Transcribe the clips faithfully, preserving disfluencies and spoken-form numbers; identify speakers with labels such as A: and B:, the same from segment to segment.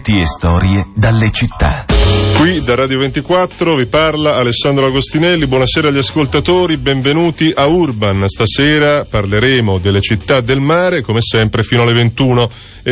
A: racconti e storie dalle città.
B: Qui da Radio ventiquattro vi parla Alessandro Agostinelli. Buonasera agli ascoltatori, benvenuti a Urban. Stasera parleremo delle città del mare, come sempre fino alle ventuno.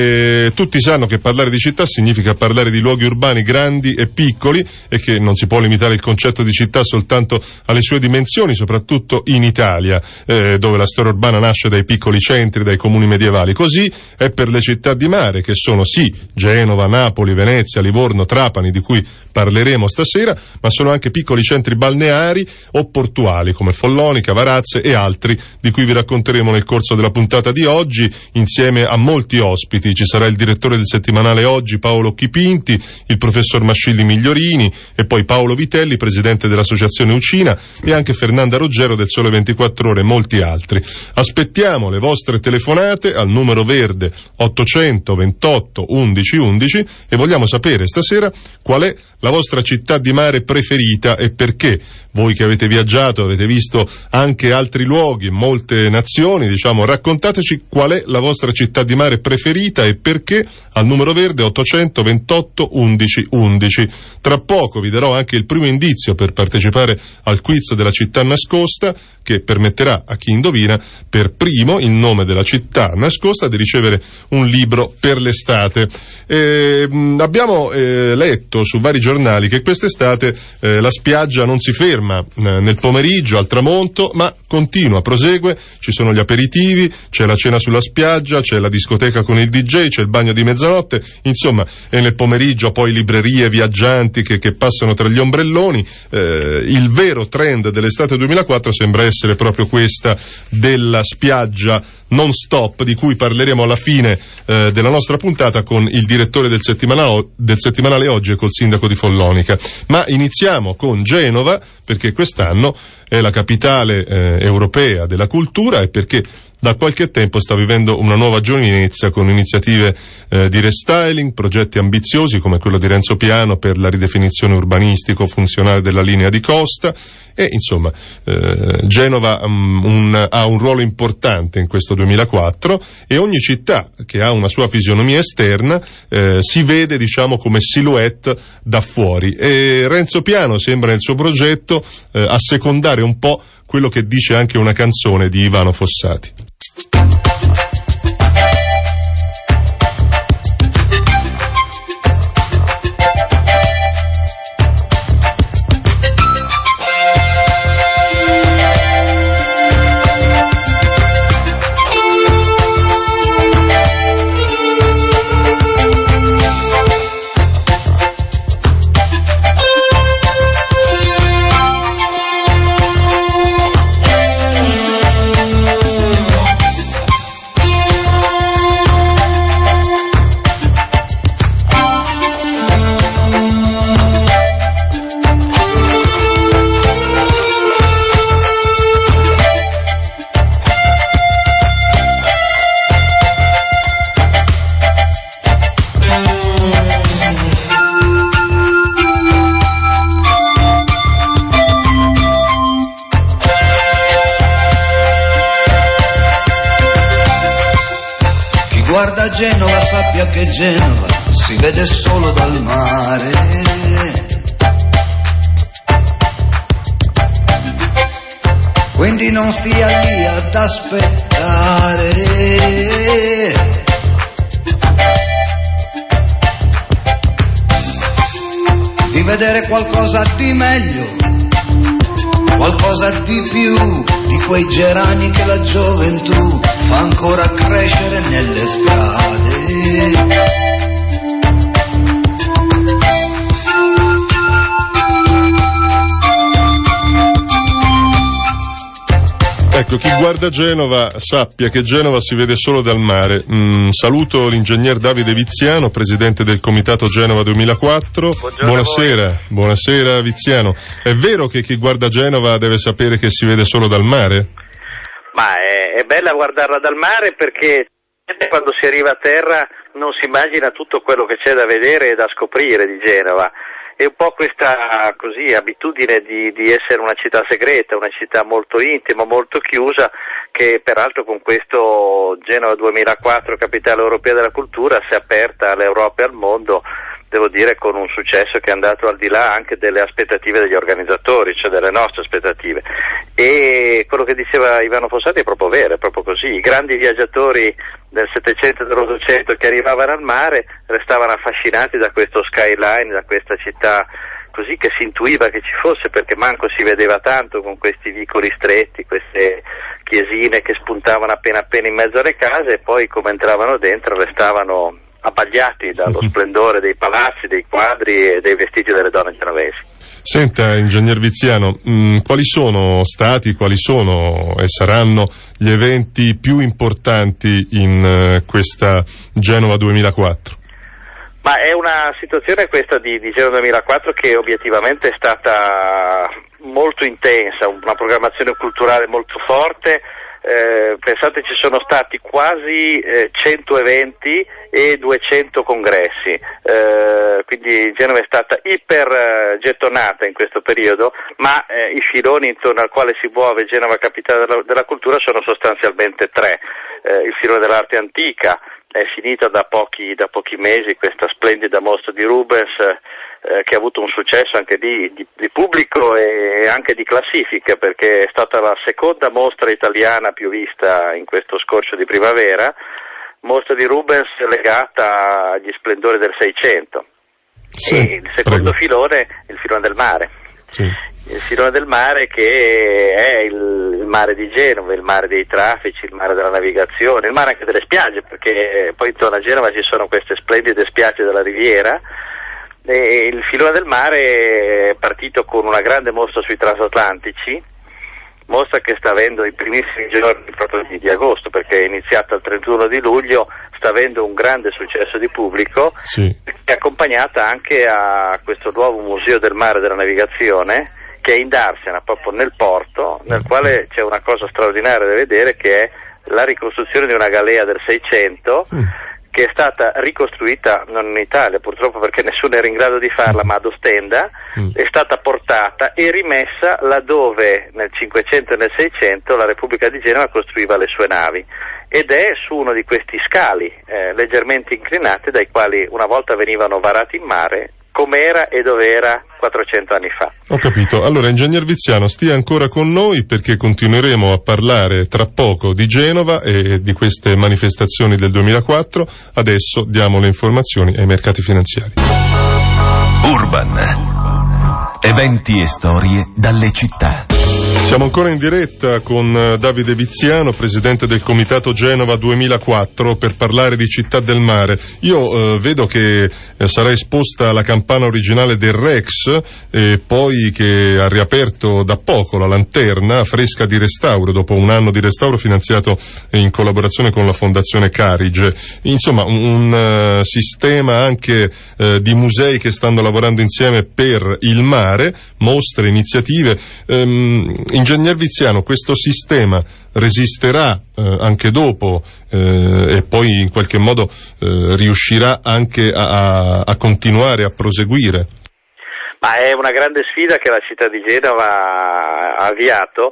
B: E tutti sanno che parlare di città significa parlare di luoghi urbani grandi e piccoli, e che non si può limitare il concetto di città soltanto alle sue dimensioni, soprattutto in Italia, eh, dove la storia urbana nasce dai piccoli centri, dai comuni medievali. Così è per le città di mare, che sono sì Genova, Napoli, Venezia, Livorno, Trapani, di cui parleremo stasera, ma sono anche piccoli centri balneari o portuali come Follonica, Varazze e altri, di cui vi racconteremo nel corso della puntata di oggi, insieme a molti ospiti. Ci sarà il direttore del settimanale Oggi, Paolo Chipinti, il professor Mascilli Migliorini, e poi Paolo Vitelli, presidente dell'associazione Ucina, e anche Fernanda Ruggero del Sole ventiquattro Ore e molti altri. Aspettiamo le vostre telefonate al numero verde ottocento ventotto undici undici e vogliamo sapere stasera qual è la vostra città di mare preferita e perché. Voi che avete viaggiato, avete visto anche altri luoghi, molte nazioni, diciamo, raccontateci qual è la vostra città di mare preferita e perché al numero verde ottocento ventotto undici undici. Tra poco vi darò anche il primo indizio per partecipare al quiz della città nascosta, che permetterà a chi indovina per primo il nome della città nascosta di ricevere un libro per l'estate. E, mh, abbiamo eh, letto su vari giornali che quest'estate eh, la spiaggia non si ferma eh, nel pomeriggio al tramonto, ma continua, prosegue. Ci sono gli aperitivi, c'è la cena sulla spiaggia, c'è la discoteca con il D J, c'è il bagno di mezzanotte, insomma, e nel pomeriggio poi librerie, viaggianti che, che passano tra gli ombrelloni. Eh, il vero trend dell'estate duemilaquattro sembra essere proprio questa della spiaggia non stop, di cui parleremo alla fine eh, della nostra puntata con il direttore del settimanale, del settimanale Oggi e col sindaco di Follonica. Ma iniziamo con Genova, perché quest'anno è la capitale eh, europea della cultura e perché da qualche tempo sta vivendo una nuova giovinezza con iniziative eh, di restyling, progetti ambiziosi come quello di Renzo Piano per la ridefinizione urbanistico-funzionale della linea di costa e insomma eh, Genova um, un, ha un ruolo importante in questo duemilaquattro e ogni città che ha una sua fisionomia esterna eh, si vede, diciamo, come silhouette da fuori, e Renzo Piano sembra nel suo progetto eh, assecondare un po' quello che dice anche una canzone di Ivano Fossati.
C: Guarda Genova, sappia che Genova si vede solo dal mare. Quindi non stia lì ad aspettare di vedere qualcosa di meglio, qualcosa di più di quei gerani che la gioventù fa ancora crescere nelle strade.
B: Ecco, chi guarda Genova sappia che Genova si vede solo dal mare. Mm, saluto l'ingegner Davide Viziano, presidente del Comitato Genova duemilaquattro.
D: Buongiorno.
B: Buonasera, buonasera Viziano. È vero che chi guarda Genova deve sapere che si vede solo dal mare?
D: Ma è, è bella guardarla dal mare perché quando si arriva a terra non si immagina tutto quello che c'è da vedere e da scoprire di Genova. È un po' questa così abitudine di, di essere una città segreta, una città molto intima, molto chiusa, che peraltro con questo Genova duemilaquattro Capitale Europea della Cultura si è aperta all'Europa e al mondo, devo dire con un successo che è andato al di là anche delle aspettative degli organizzatori, cioè delle nostre aspettative. E quello che diceva Ivano Fossati è proprio vero, è proprio così. I grandi viaggiatori del Settecento e dell'Ottocento che arrivavano al mare restavano affascinati da questo skyline, da questa città così che si intuiva che ci fosse, perché manco si vedeva tanto, con questi vicoli stretti, queste chiesine che spuntavano appena appena in mezzo alle case, e poi come entravano dentro restavano abbagliati dallo splendore dei palazzi, dei quadri e dei vestiti delle donne genovesi.
B: Senta, ingegner Viziano, mh, quali sono stati, quali sono e saranno gli eventi più importanti in uh, questa Genova duemilaquattro?
D: Ma è una situazione questa di, di Genova duemilaquattro che obiettivamente è stata molto intensa, una programmazione culturale molto forte. Eh, pensate, ci sono stati quasi eh, cento eventi e duecento congressi, eh, quindi Genova è stata iper eh, gettonata in questo periodo, ma eh, i filoni intorno al quale si muove Genova Capitale della, della Cultura sono sostanzialmente tre. Eh, il filone dell'arte antica è finita da pochi, da pochi mesi questa splendida mostra di Rubens, eh, che ha avuto un successo anche di, di, di pubblico e anche di classifica, perché è stata la seconda mostra italiana più vista in questo scorcio di primavera, mostra di Rubens legata agli splendori del Seicento.
B: Sì,
D: e il secondo
B: prego.
D: filone è il filone del mare.
B: Sì.
D: Il filone del mare che è il, il mare di Genova, il mare dei traffici, il mare della navigazione, il mare anche delle spiagge, perché poi intorno a Genova ci sono queste splendide spiagge della riviera. E il filone del mare è partito con una grande mostra sui transatlantici, mostra che sta avendo i primissimi giorni proprio di, di agosto, perché è iniziata il trentuno di luglio, sta avendo un grande successo di pubblico,
B: sì.
D: È accompagnata anche a questo nuovo museo del mare e della navigazione che è in Darsena, proprio nel porto, nel quale c'è una cosa straordinaria da vedere, che è la ricostruzione di una galea del Seicento, mm. che è stata ricostruita non in Italia purtroppo, perché nessuno era in grado di farla, ma ad Ostenda, mm. è stata portata e rimessa laddove nel Cinquecento e nel Seicento la Repubblica di Genova costruiva le sue navi, ed è su uno di questi scali eh, leggermente inclinati, dai quali una volta venivano varati in mare, com'era e dov'era quattrocento anni fa.
B: Ho capito. Allora, ingegner Viziano, stia ancora con noi, perché continueremo a parlare tra poco di Genova e di queste manifestazioni del duemilaquattro. Adesso diamo le informazioni ai mercati finanziari.
A: Urban. Eventi e storie dalle città.
B: Siamo ancora in diretta con Davide Viziano, presidente del Comitato Genova duemilaquattro, per parlare di Città del Mare. Io eh, vedo che eh, sarà esposta la campana originale del Rex, e poi che ha riaperto da poco la Lanterna, fresca di restauro, dopo un anno di restauro finanziato in collaborazione con la Fondazione Carige. Insomma, un, un uh, sistema anche uh, di musei che stanno lavorando insieme per il mare, mostre, iniziative. Um, Ingegner Viziano, questo sistema resisterà eh, anche dopo eh, e poi in qualche modo eh, riuscirà anche a, a continuare, a proseguire?
D: Ma è una grande sfida che la città di Genova ha avviato.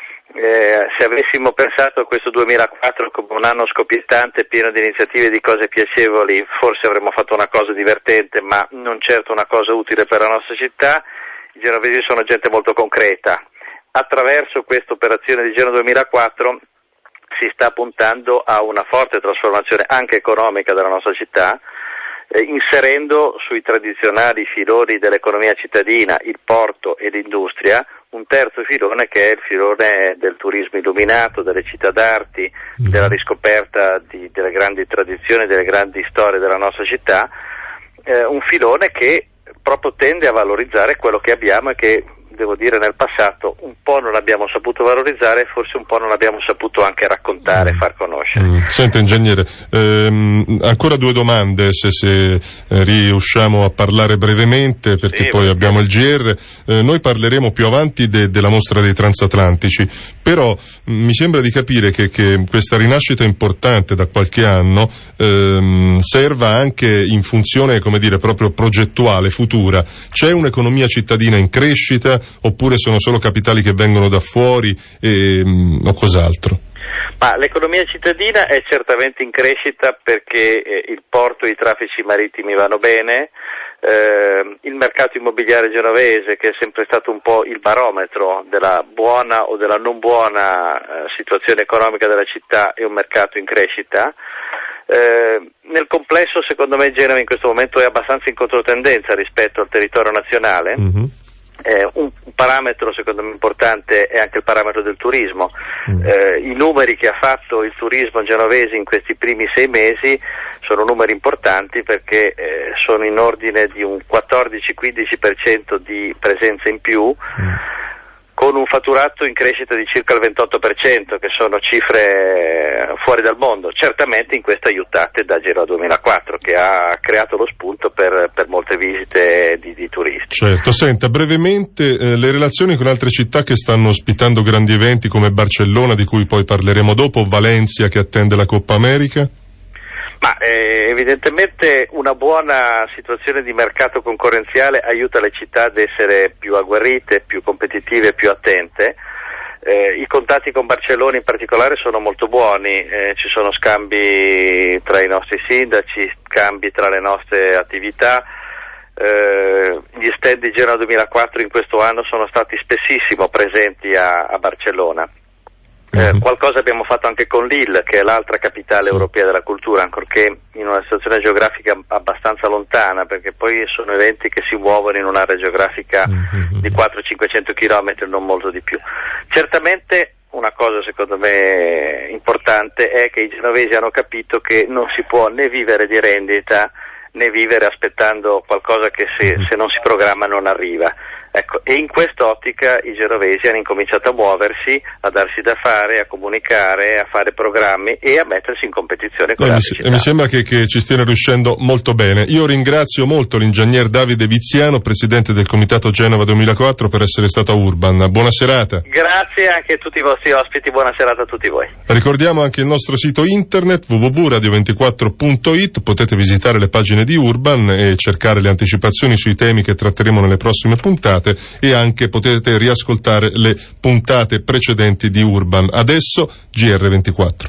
D: Eh, se avessimo pensato a questo duemilaquattro come un anno scoppiettante, pieno di iniziative e di cose piacevoli, forse avremmo fatto una cosa divertente, ma non certo una cosa utile per la nostra città. I genovesi sono gente molto concreta. Attraverso questa operazione di Genova duemilaquattro si sta puntando a una forte trasformazione anche economica della nostra città, eh, inserendo sui tradizionali filoni dell'economia cittadina, il porto e l'industria, un terzo filone che è il filone del turismo illuminato, delle città d'arti, della riscoperta di, delle grandi tradizioni, delle grandi storie della nostra città, eh, un filone che proprio tende a valorizzare quello che abbiamo e che, devo dire, nel passato un po' non abbiamo saputo valorizzare e forse un po' non abbiamo saputo anche raccontare e far conoscere.
B: Mm. Senta, ingegnere, ehm, ancora due domande, se, se eh, riusciamo a parlare brevemente, perché sì, poi abbiamo il G R. Eh, noi parleremo più avanti de, della mostra dei transatlantici, però mh, mi sembra di capire che, che questa rinascita importante da qualche anno ehm, serva anche in funzione, come dire, proprio progettuale, futura. C'è un'economia cittadina in crescita, oppure sono solo capitali che vengono da fuori e, o cos'altro?
D: Ma l'economia cittadina è certamente in crescita perché eh, il porto e i traffici marittimi vanno bene, eh, il mercato immobiliare genovese, che è sempre stato un po' il barometro della buona o della non buona eh, situazione economica della città, è un mercato in crescita. Eh, nel complesso, secondo me, Genova in questo momento è abbastanza in controtendenza rispetto al territorio nazionale. Mm-hmm. Eh, un, un parametro secondo me importante è anche il parametro del turismo. Mm. Eh, i numeri che ha fatto il turismo genovese in questi primi sei mesi sono numeri importanti perché eh, sono in ordine di un quattordici quindici per cento di presenza in più, mm. con un fatturato in crescita di circa il ventotto per cento, che sono cifre fuori dal mondo, certamente in questo aiutate da Genova duemilaquattro, che ha creato lo spunto per, per molte visite di, di turisti.
B: Certo, senta, brevemente eh, le relazioni con altre città che stanno ospitando grandi eventi come Barcellona, di cui poi parleremo dopo, Valencia che attende la Coppa America?
D: Ma eh, evidentemente una buona situazione di mercato concorrenziale aiuta le città ad essere più agguerrite, più competitive, più attente. Eh, I contatti con Barcellona in particolare sono molto buoni, eh, ci sono scambi tra i nostri sindaci, scambi tra le nostre attività. Eh, gli stand di Genova duemilaquattro in questo anno sono stati spessissimo presenti a, a Barcellona. Eh, mm-hmm. Qualcosa abbiamo fatto anche con Lille, che è l'altra capitale sì. europea della cultura, ancorché in una situazione geografica abbastanza lontana, perché poi sono eventi che si muovono in un'area geografica mm-hmm. di quattrocento cinquecento chilometri, non molto di più. Certamente una cosa secondo me importante è che i genovesi hanno capito che non si può né vivere di rendita né vivere aspettando qualcosa che se, se non si programma non arriva. Ecco, e in quest'ottica i genovesi hanno incominciato a muoversi, a darsi da fare, a comunicare, a fare programmi e a mettersi in competizione con
B: eh,
D: altre città.
B: Mi sembra che, che ci stiano riuscendo molto bene. Io ringrazio molto l'ingegner Davide Viziano, presidente del Comitato Genova duemilaquattro, per essere stato a Urban. Buona serata.
D: Grazie anche a tutti i vostri ospiti, buona serata a tutti voi.
B: Ricordiamo anche il nostro sito internet w w w punto radio ventiquattro punto i t, potete visitare le pagine di Urban e cercare le anticipazioni sui temi che tratteremo nelle prossime puntate, e anche potete riascoltare le puntate precedenti di Urban. Adesso G R ventiquattro.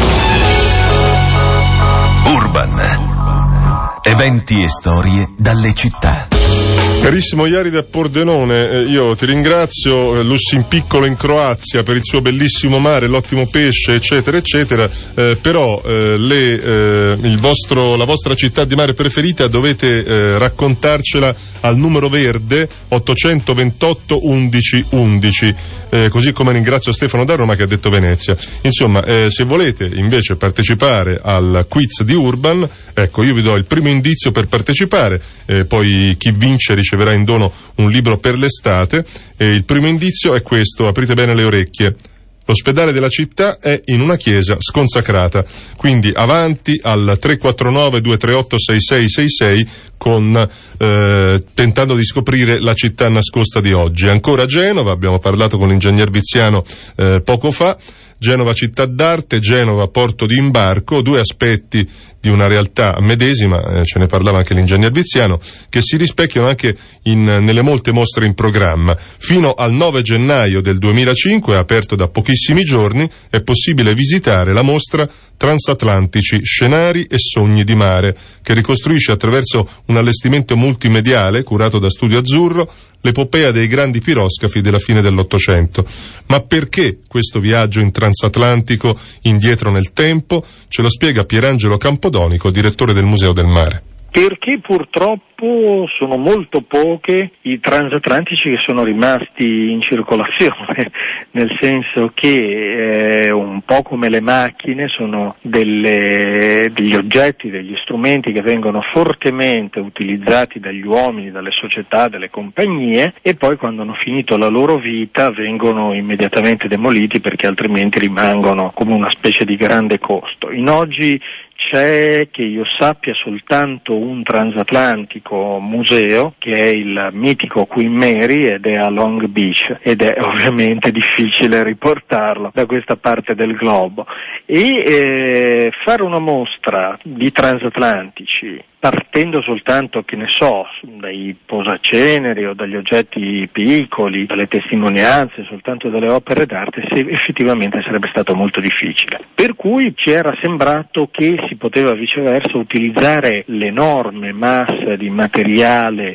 A: Urban. Eventi e storie dalle città.
B: Carissimo Iari da Pordenone, eh, io ti ringrazio, eh, Lussi in piccolo in Croazia per il suo bellissimo mare, l'ottimo pesce, eccetera, eccetera, eh, però eh, le, eh, il vostro, la vostra città di mare preferita dovete eh, raccontarcela al numero verde ottocentoventotto undici undici, eh, così come ringrazio Stefano da Roma che ha detto Venezia. Insomma, eh, se volete invece partecipare al quiz di Urban, ecco, io vi do il primo indizio per partecipare, eh, poi chi vince riceverà in dono un libro per l'estate, e il primo indizio è questo, aprite bene le orecchie. L'ospedale della città è in una chiesa sconsacrata, quindi avanti al tre quattro nove due tre otto sei sei sei sei con eh, tentando di scoprire la città nascosta di oggi. Ancora Genova, abbiamo parlato con l'ingegner Viziano eh, poco fa. Genova città d'arte, Genova porto di imbarco, due aspetti di una realtà medesima, eh, ce ne parlava anche l'ingegner Viziano, che si rispecchiano anche in, nelle molte mostre in programma. Fino al nove gennaio del duemilacinque, aperto da pochissimi giorni, è possibile visitare la mostra Transatlantici, scenari e sogni di mare, che ricostruisce attraverso un allestimento multimediale curato da Studio Azzurro l'epopea dei grandi piroscafi della fine dell'Ottocento. Ma perché questo viaggio in transatlantico indietro nel tempo? Ce lo spiega Pierangelo Campodonico, direttore del Museo del Mare.
E: Perché purtroppo sono molto poche i transatlantici che sono rimasti in circolazione, nel senso che eh, un po' come le macchine sono delle, degli oggetti, degli strumenti che vengono fortemente utilizzati dagli uomini, dalle società, dalle compagnie, e poi quando hanno finito la loro vita vengono immediatamente demoliti perché altrimenti rimangono come una specie di grande costo. In oggi c'è, che io sappia, soltanto un transatlantico museo, che è il mitico Queen Mary, ed è a Long Beach, ed è ovviamente difficile riportarlo da questa parte del globo. E eh, fare una mostra di transatlantici partendo soltanto, che ne so, dai posaceneri o dagli oggetti piccoli, dalle testimonianze, soltanto dalle opere d'arte, se effettivamente sarebbe stato molto difficile. Per cui ci era sembrato che si poteva viceversa utilizzare l'enorme massa di materiale,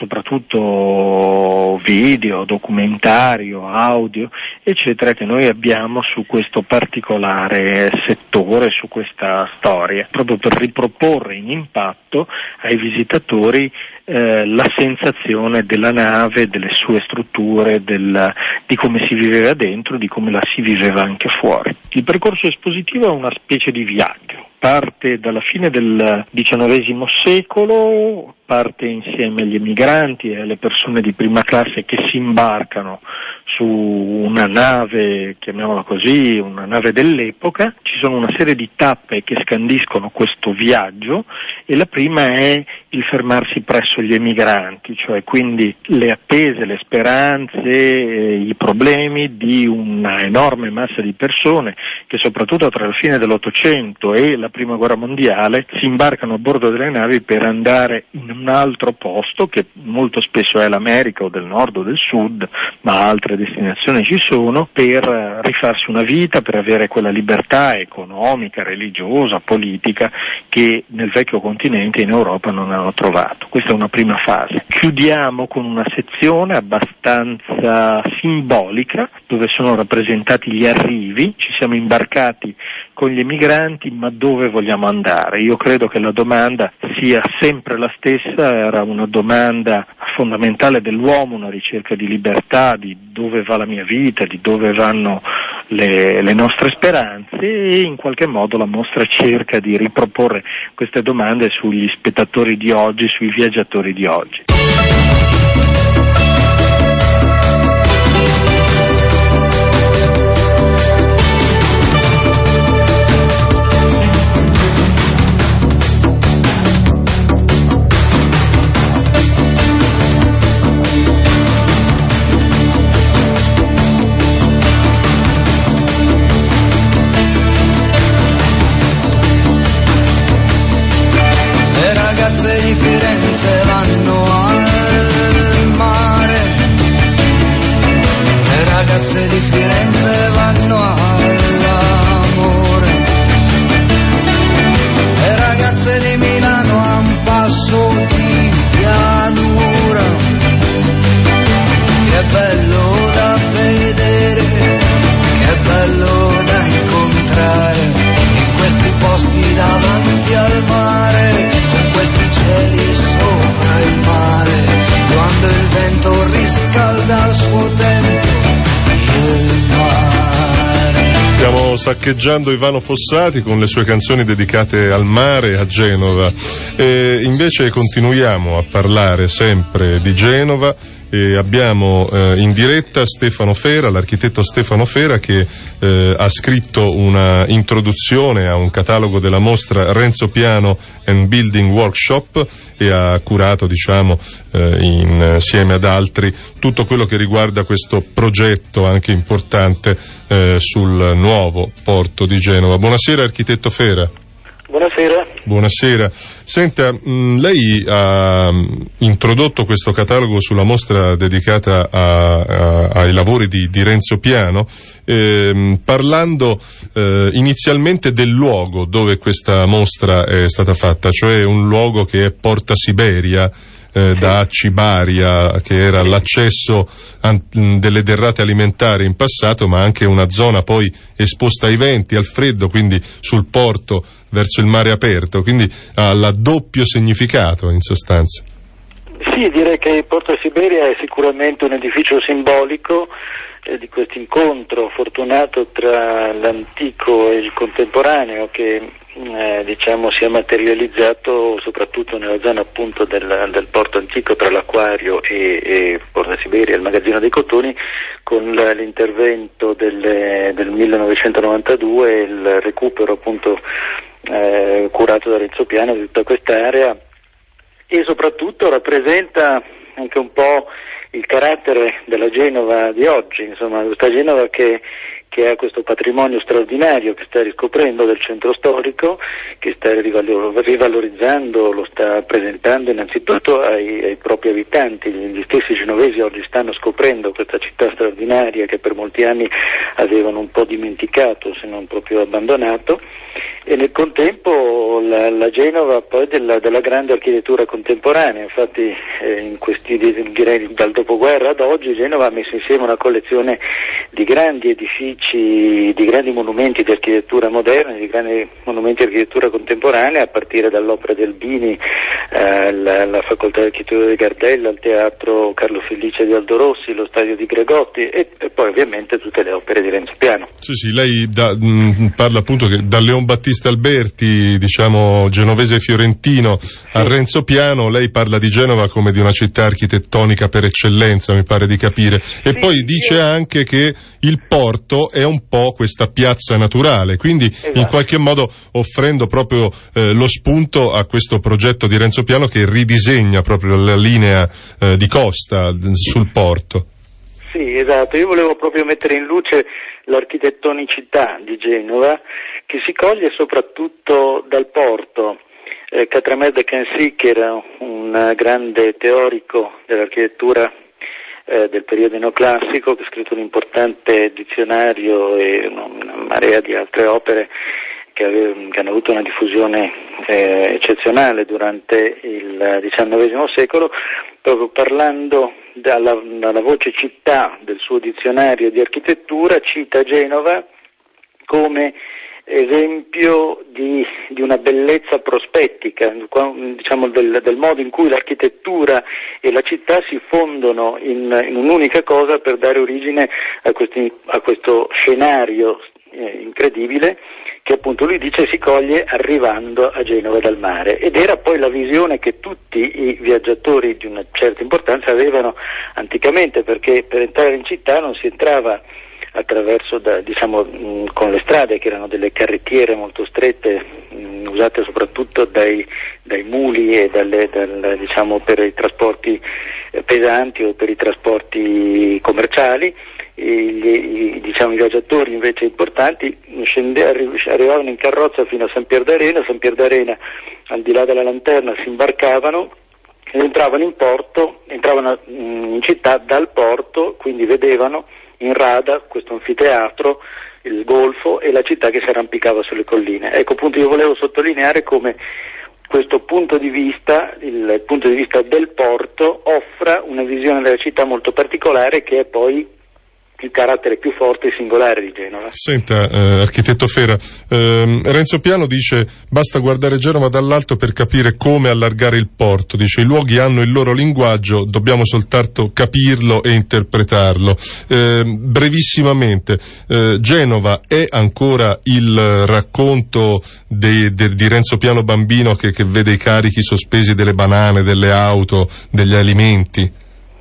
E: soprattutto video, documentario, audio, eccetera, che noi abbiamo su questo particolare settore, su questa storia, proprio per riproporre in impatto ai visitatori eh, la sensazione della nave, delle sue strutture, del, di come si viveva dentro, di come la si viveva anche fuori. Il percorso espositivo è una specie di viaggio. Parte dalla fine del diciannovesimo secolo, parte insieme agli emigranti e alle persone di prima classe che si imbarcano su una nave, chiamiamola così, una nave dell'epoca. Ci sono una serie di tappe che scandiscono questo viaggio, e la prima è il fermarsi presso gli emigranti, cioè quindi le attese, le speranze, eh, i problemi di una enorme massa di persone che soprattutto tra la fine dell'Ottocento e la Prima Guerra Mondiale si imbarcano a bordo delle navi per andare in un altro posto, che molto spesso è l'America o del nord o del sud, ma altre destinazioni ci sono, per rifarsi una vita, per avere quella libertà economica, religiosa, politica che nel vecchio continente in Europa non hanno trovato. Questa è una prima fase. Chiudiamo con una sezione abbastanza simbolica dove sono rappresentati gli arrivi. Ci siamo imbarcati con gli emigranti, ma dove vogliamo andare? Io credo che la domanda sia sempre la stessa, era una domanda fondamentale dell'uomo, una ricerca di libertà, di dove va la mia vita, di dove vanno le, le nostre speranze, e in qualche modo la mostra cerca di riproporre queste domande sugli spettatori di oggi, sui viaggiatori di oggi.
C: Di Firenze vanno al mare, le ragazze di Firenze vanno all'amore, le ragazze di Milano a un passo di pianura, che bello da vedere, che bello da incontrare, in questi posti davanti al mare, con questi cieli sopra il mare, quando il vento riscalda al suo tempo il mare.
B: Stiamo saccheggiando Ivano Fossati con le sue canzoni dedicate al mare a Genova, e invece continuiamo a parlare sempre di Genova. E abbiamo eh, in diretta Stefano Fera, l'architetto Stefano Fera, che eh, ha scritto una introduzione a un catalogo della mostra Renzo Piano and Building Workshop, e ha curato, diciamo, eh, insieme ad altri tutto quello che riguarda questo progetto anche importante eh, sul nuovo porto di Genova. Buonasera architetto Fera.
F: Buonasera.
B: Buonasera. Senta, mh, lei ha introdotto questo catalogo sulla mostra dedicata a, a, ai lavori di, di Renzo Piano, ehm, parlando eh, inizialmente del luogo dove questa mostra è stata fatta, cioè un luogo che è Porta Siberia, Eh, da Cibaria, che era l'accesso an- delle derrate alimentari in passato, ma anche una zona poi esposta ai venti, al freddo, quindi sul porto verso il mare aperto, quindi ha la doppio significato in sostanza.
F: Sì, direi che Porta Siberia è sicuramente un edificio simbolico eh, di questo incontro fortunato tra l'antico e il contemporaneo, che eh, diciamo si è materializzato soprattutto nella zona appunto del, del porto antico, tra l'acquario e, e Porta Siberia, il magazzino dei cotoni, con la, l'intervento delle, del millenovecentonovantadue e il recupero appunto eh, curato da Renzo Piano di tutta quest'area, e soprattutto rappresenta anche un po' il carattere della Genova di oggi, insomma questa Genova che, che ha questo patrimonio straordinario che sta riscoprendo del centro storico, che sta rivalorizzando, lo sta presentando innanzitutto ai, ai propri abitanti. Gli stessi genovesi oggi stanno scoprendo questa città straordinaria che per molti anni avevano un po' dimenticato, se non proprio abbandonato, e nel contempo la, la Genova poi della, della grande architettura contemporanea. Infatti eh, in questi, direi dal dopoguerra ad oggi, Genova ha messo insieme una collezione di grandi edifici, di grandi monumenti di architettura moderna, di grandi monumenti di architettura contemporanea, a partire dall'opera di Albini, eh, la, la facoltà di architettura di Gardella, il teatro Carlo Felice di Aldo Rossi, lo stadio di Gregotti e, e poi ovviamente tutte le opere di Renzo Piano.
B: Sì, sì, lei da, mh, parla appunto che da Leon Battista Alberti, diciamo genovese fiorentino, sì, a Renzo Piano, lei parla di Genova come di una città architettonica per eccellenza, mi pare di capire, e sì, poi dice sì, anche che il porto è un po' questa piazza naturale, quindi esatto, in qualche modo offrendo proprio eh, lo spunto a questo progetto di Renzo Piano che ridisegna proprio la linea eh, di costa sul porto.
F: Sì, esatto, io volevo proprio mettere in luce l'architettonicità di Genova, che si coglie soprattutto dal porto. Eh, Catramer de Quincy, che era un grande teorico dell'architettura eh, del periodo neoclassico, che ha scritto un importante dizionario e una marea di altre opere che, ave- che hanno avuto una diffusione eh, eccezionale durante il diciannovesimo secolo, proprio parlando dalla, dalla voce città del suo dizionario di architettura, cita Genova come esempio di, di una bellezza prospettica, diciamo del, del modo in cui l'architettura e la città si fondono in, in un'unica cosa per dare origine a, questi, a questo scenario eh, incredibile che appunto lui dice si coglie arrivando a Genova dal mare, ed era poi la visione che tutti i viaggiatori di una certa importanza avevano anticamente, perché per entrare in città non si entrava attraverso, da, diciamo, mh, con le strade che erano delle carrettiere molto strette, mh, usate soprattutto dai, dai muli e dalle, dal, diciamo, per i trasporti eh, pesanti o per i trasporti commerciali. I, i, diciamo, i viaggiatori invece importanti scende, arrivavano in carrozza fino a San Pier d'Arena, San Pier d'Arena al di là della lanterna si imbarcavano ed entravano in porto, entravano in città dal porto, quindi vedevano in rada questo anfiteatro, il golfo e la città che si arrampicava sulle colline. Ecco, appunto, io volevo sottolineare come questo punto di vista, il punto di vista del porto, offra una visione della città molto particolare, che è poi il carattere più forte e singolare di Genova.
B: Senta, eh, architetto Fera, eh, Renzo Piano dice basta guardare Genova dall'alto per capire come allargare il porto, dice i luoghi hanno il loro linguaggio, dobbiamo soltanto capirlo e interpretarlo. Eh, brevissimamente, eh, Genova è ancora il racconto de, de, di Renzo Piano bambino che, che vede i carichi sospesi delle banane, delle auto, degli alimenti?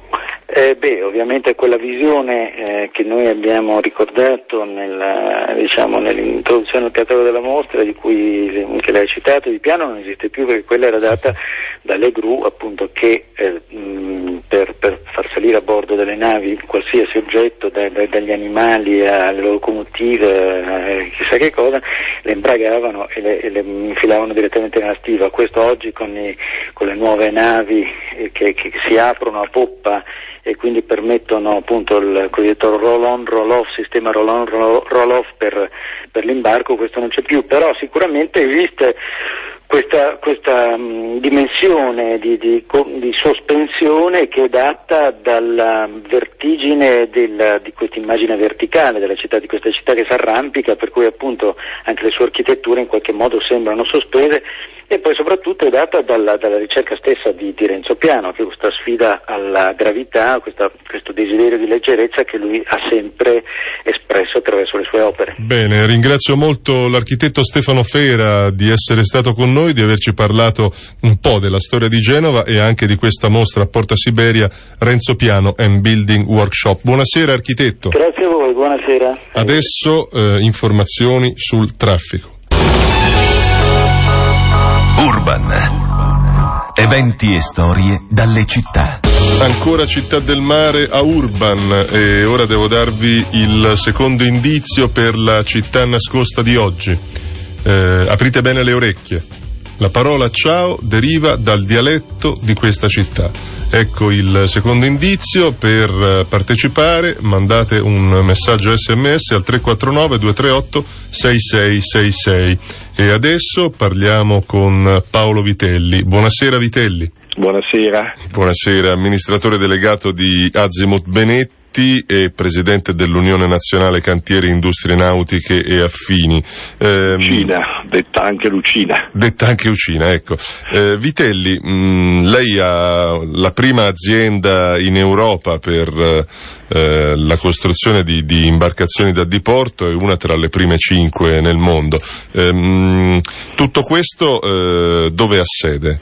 F: Eh, beh, ovviamente quella visione eh, che noi abbiamo ricordato nella, diciamo, nell'introduzione al catalogo della mostra, di cui che lei ha citato, di Piano, non esiste più, perché quella era data dalle gru, appunto, che eh, mh, per, per far salire a bordo delle navi qualsiasi oggetto, da, da, dagli animali alle locomotive, eh, chissà che cosa, le imbragavano e le, e le infilavano direttamente nella stiva. Questo oggi con, i, con le nuove navi eh, che, che si aprono a poppa e quindi permettono appunto il cosiddetto roll-on, roll-off, sistema roll-on, roll-off per, per l'imbarco, questo non c'è più, però sicuramente esiste questa, questa mh, dimensione di, di, di sospensione che è data dalla vertigine del, di questa immagine verticale della città, di questa città che si arrampica, per cui appunto anche le sue architetture in qualche modo sembrano sospese, e poi soprattutto è data dalla, dalla ricerca stessa di, di Renzo Piano, che questa sfida alla gravità, questa, questo desiderio di leggerezza che lui ha sempre espresso attraverso le sue opere.
B: Bene, ringrazio molto l'architetto Stefano Fera di essere stato con noi, di averci parlato un po' della storia di Genova e anche di questa mostra a Porta Siberia, Renzo Piano and Building Workshop. Buonasera architetto.
F: Grazie a voi, buonasera.
B: Adesso eh, informazioni sul traffico.
A: Urban. Eventi e storie dalle città.
B: Ancora Città del Mare a Urban, e ora devo darvi il secondo indizio per la città nascosta di oggi. Eh, aprite bene le orecchie. La parola ciao deriva dal dialetto di questa città. Ecco il secondo indizio. Per partecipare mandate un messaggio sms al tre quattro nove due tre otto sei sei sei sei. E adesso parliamo con Paolo Vitelli. Buonasera Vitelli.
G: Buonasera.
B: Buonasera, amministratore delegato di Azimut Benetti e presidente dell'Unione Nazionale Cantieri Industrie Nautiche e Affini. Eh,
G: Lucina, detta anche Lucina.
B: Detta anche Lucina, ecco. Eh, Vitelli, mh, lei ha la prima azienda in Europa per eh, la costruzione di, di imbarcazioni da diporto e una tra le prime cinque nel mondo. Eh, mh, tutto questo eh, dove ha sede?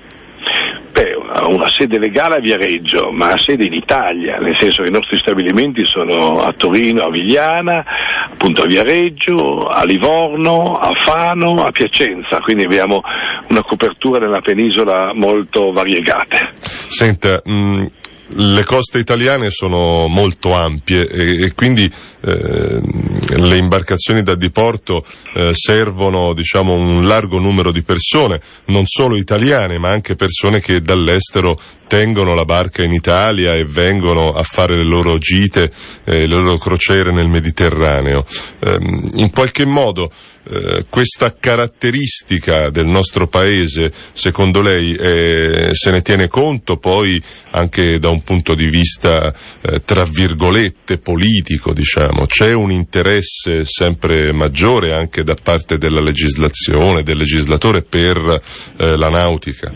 G: Una sede legale a Viareggio, ma ha sede in Italia, nel senso che i nostri stabilimenti sono a Torino, a Vigliana, appunto a Viareggio, a Livorno, a Fano, a Piacenza, quindi abbiamo una copertura nella penisola molto variegata.
B: Senta, mh... le coste italiane sono molto ampie e, e quindi eh, le imbarcazioni da diporto eh, servono, diciamo, un largo numero di persone, non solo italiane ma anche persone che dall'estero tengono la barca in Italia e vengono a fare le loro gite, eh, le loro crociere nel Mediterraneo. Eh, in qualche modo eh, questa caratteristica del nostro paese, secondo lei, eh, se ne tiene conto poi anche da un punto di vista eh, tra virgolette politico, diciamo? C'è un interesse sempre maggiore anche da parte della legislazione, del legislatore per eh, la nautica?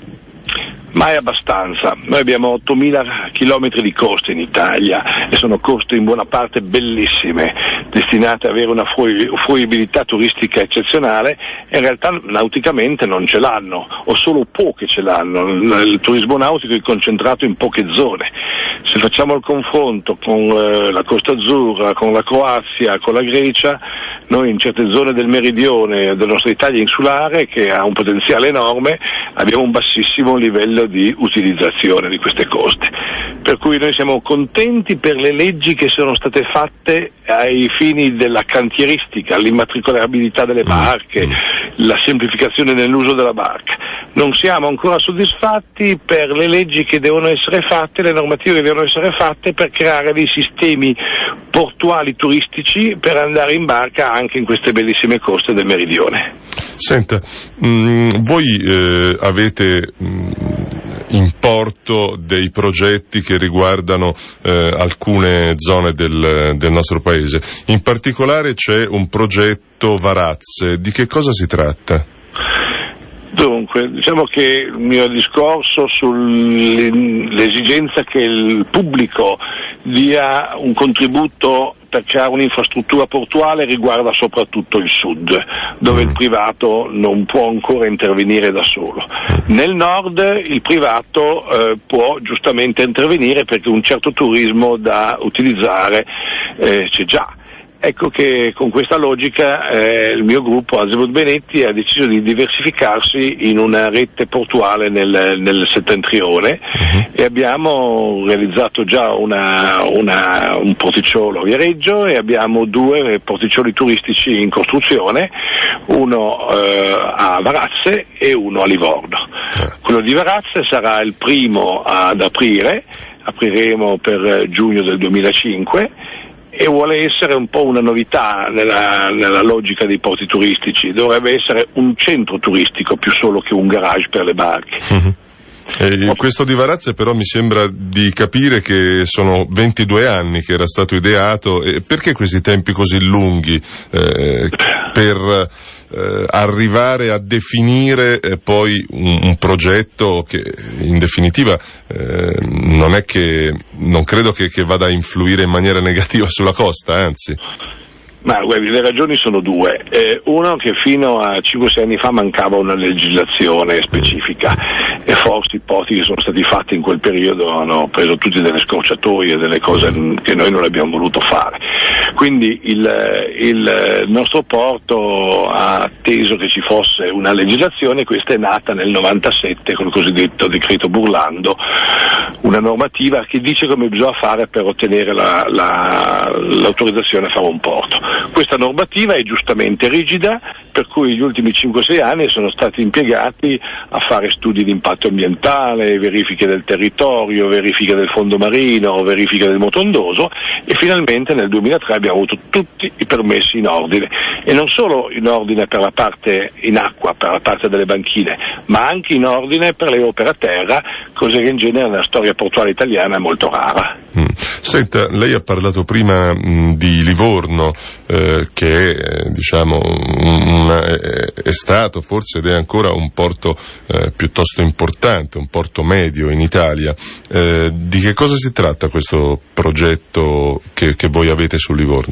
G: Mai abbastanza. Noi abbiamo ottomila chilometri di coste in Italia e sono coste in buona parte bellissime, destinate ad avere una fruibilità turistica eccezionale, e in realtà nauticamente non ce l'hanno, o solo poche ce l'hanno. Il turismo nautico è concentrato in poche zone. Se facciamo il confronto con eh, la Costa Azzurra, con la Croazia, con la Grecia, noi in certe zone del meridione della nostra Italia insulare, che ha un potenziale enorme, abbiamo un bassissimo livello di utilizzazione di queste coste, per cui noi siamo contenti per le leggi che sono state fatte ai fini della cantieristica, l'immatricolabilità delle barche, la semplificazione nell'uso della barca. Non siamo ancora soddisfatti per le leggi che devono essere fatte, le normative che devono essere fatte per creare dei sistemi portuali turistici per andare in barca anche in queste bellissime coste del meridione.
B: Senta, mh, voi eh, avete mh, in porto dei progetti che riguardano eh, alcune zone del, del nostro paese. In particolare c'è un progetto Varazze. Di che cosa si tratta?
G: Dunque, diciamo che il mio discorso sull'esigenza che il pubblico dia un contributo per creare un'infrastruttura portuale riguarda soprattutto il sud, dove il privato non può ancora intervenire da solo. Nel nord il privato eh, può giustamente intervenire perché un certo turismo da utilizzare eh, c'è già. Ecco che con questa logica eh, il mio gruppo Azimut Benetti ha deciso di diversificarsi in una rete portuale nel, nel settentrione uh-huh. e abbiamo realizzato già una, una, un porticciolo a Viareggio e abbiamo due porticcioli turistici in costruzione, uno eh, a Varazze e uno a Livorno. Uh-huh. Quello di Varazze sarà il primo ad aprire, apriremo per giugno del duemilacinque, e vuole essere un po' una novità nella, nella logica dei porti turistici. Dovrebbe essere un centro turistico più solo che un garage per le barche. Mm-hmm.
B: Eh, questo di Varazze però mi sembra di capire che sono ventidue anni che era stato ideato. E perché questi tempi così lunghi eh, per eh, arrivare a definire eh, poi un, un progetto che in definitiva eh, non è che non credo che, che vada a influire in maniera negativa sulla costa, anzi.
G: Ma guardi, le ragioni sono due. Eh, uno, che fino a cinque sei anni fa mancava una legislazione specifica e forse i porti che sono stati fatti in quel periodo hanno preso tutti delle scorciatoie, delle cose che noi non abbiamo voluto fare. Quindi il, il nostro porto ha atteso che ci fosse una legislazione, questa è nata nel novantasette col cosiddetto decreto Burlando, una normativa che dice come bisogna fare per ottenere la, la, l'autorizzazione a fare un porto. Questa normativa è giustamente rigida, per cui gli ultimi cinque sei anni sono stati impiegati a fare studi di impatto ambientale, verifiche del territorio, verifiche del fondo marino, verifiche del moto ondoso, e finalmente nel duemilatré abbiamo avuto tutti i permessi in ordine, e non solo in ordine per la parte in acqua, per la parte delle banchine, ma anche in ordine per le opere a terra, cosa che in genere nella storia portuale italiana è molto rara.
B: Mm. Senta, lei ha parlato prima mh, di Livorno, eh, che è, diciamo, una, è, è stato forse ed è ancora un porto eh, piuttosto importante, un porto medio in Italia. Eh, di che cosa si tratta questo progetto che, che voi avete su Livorno?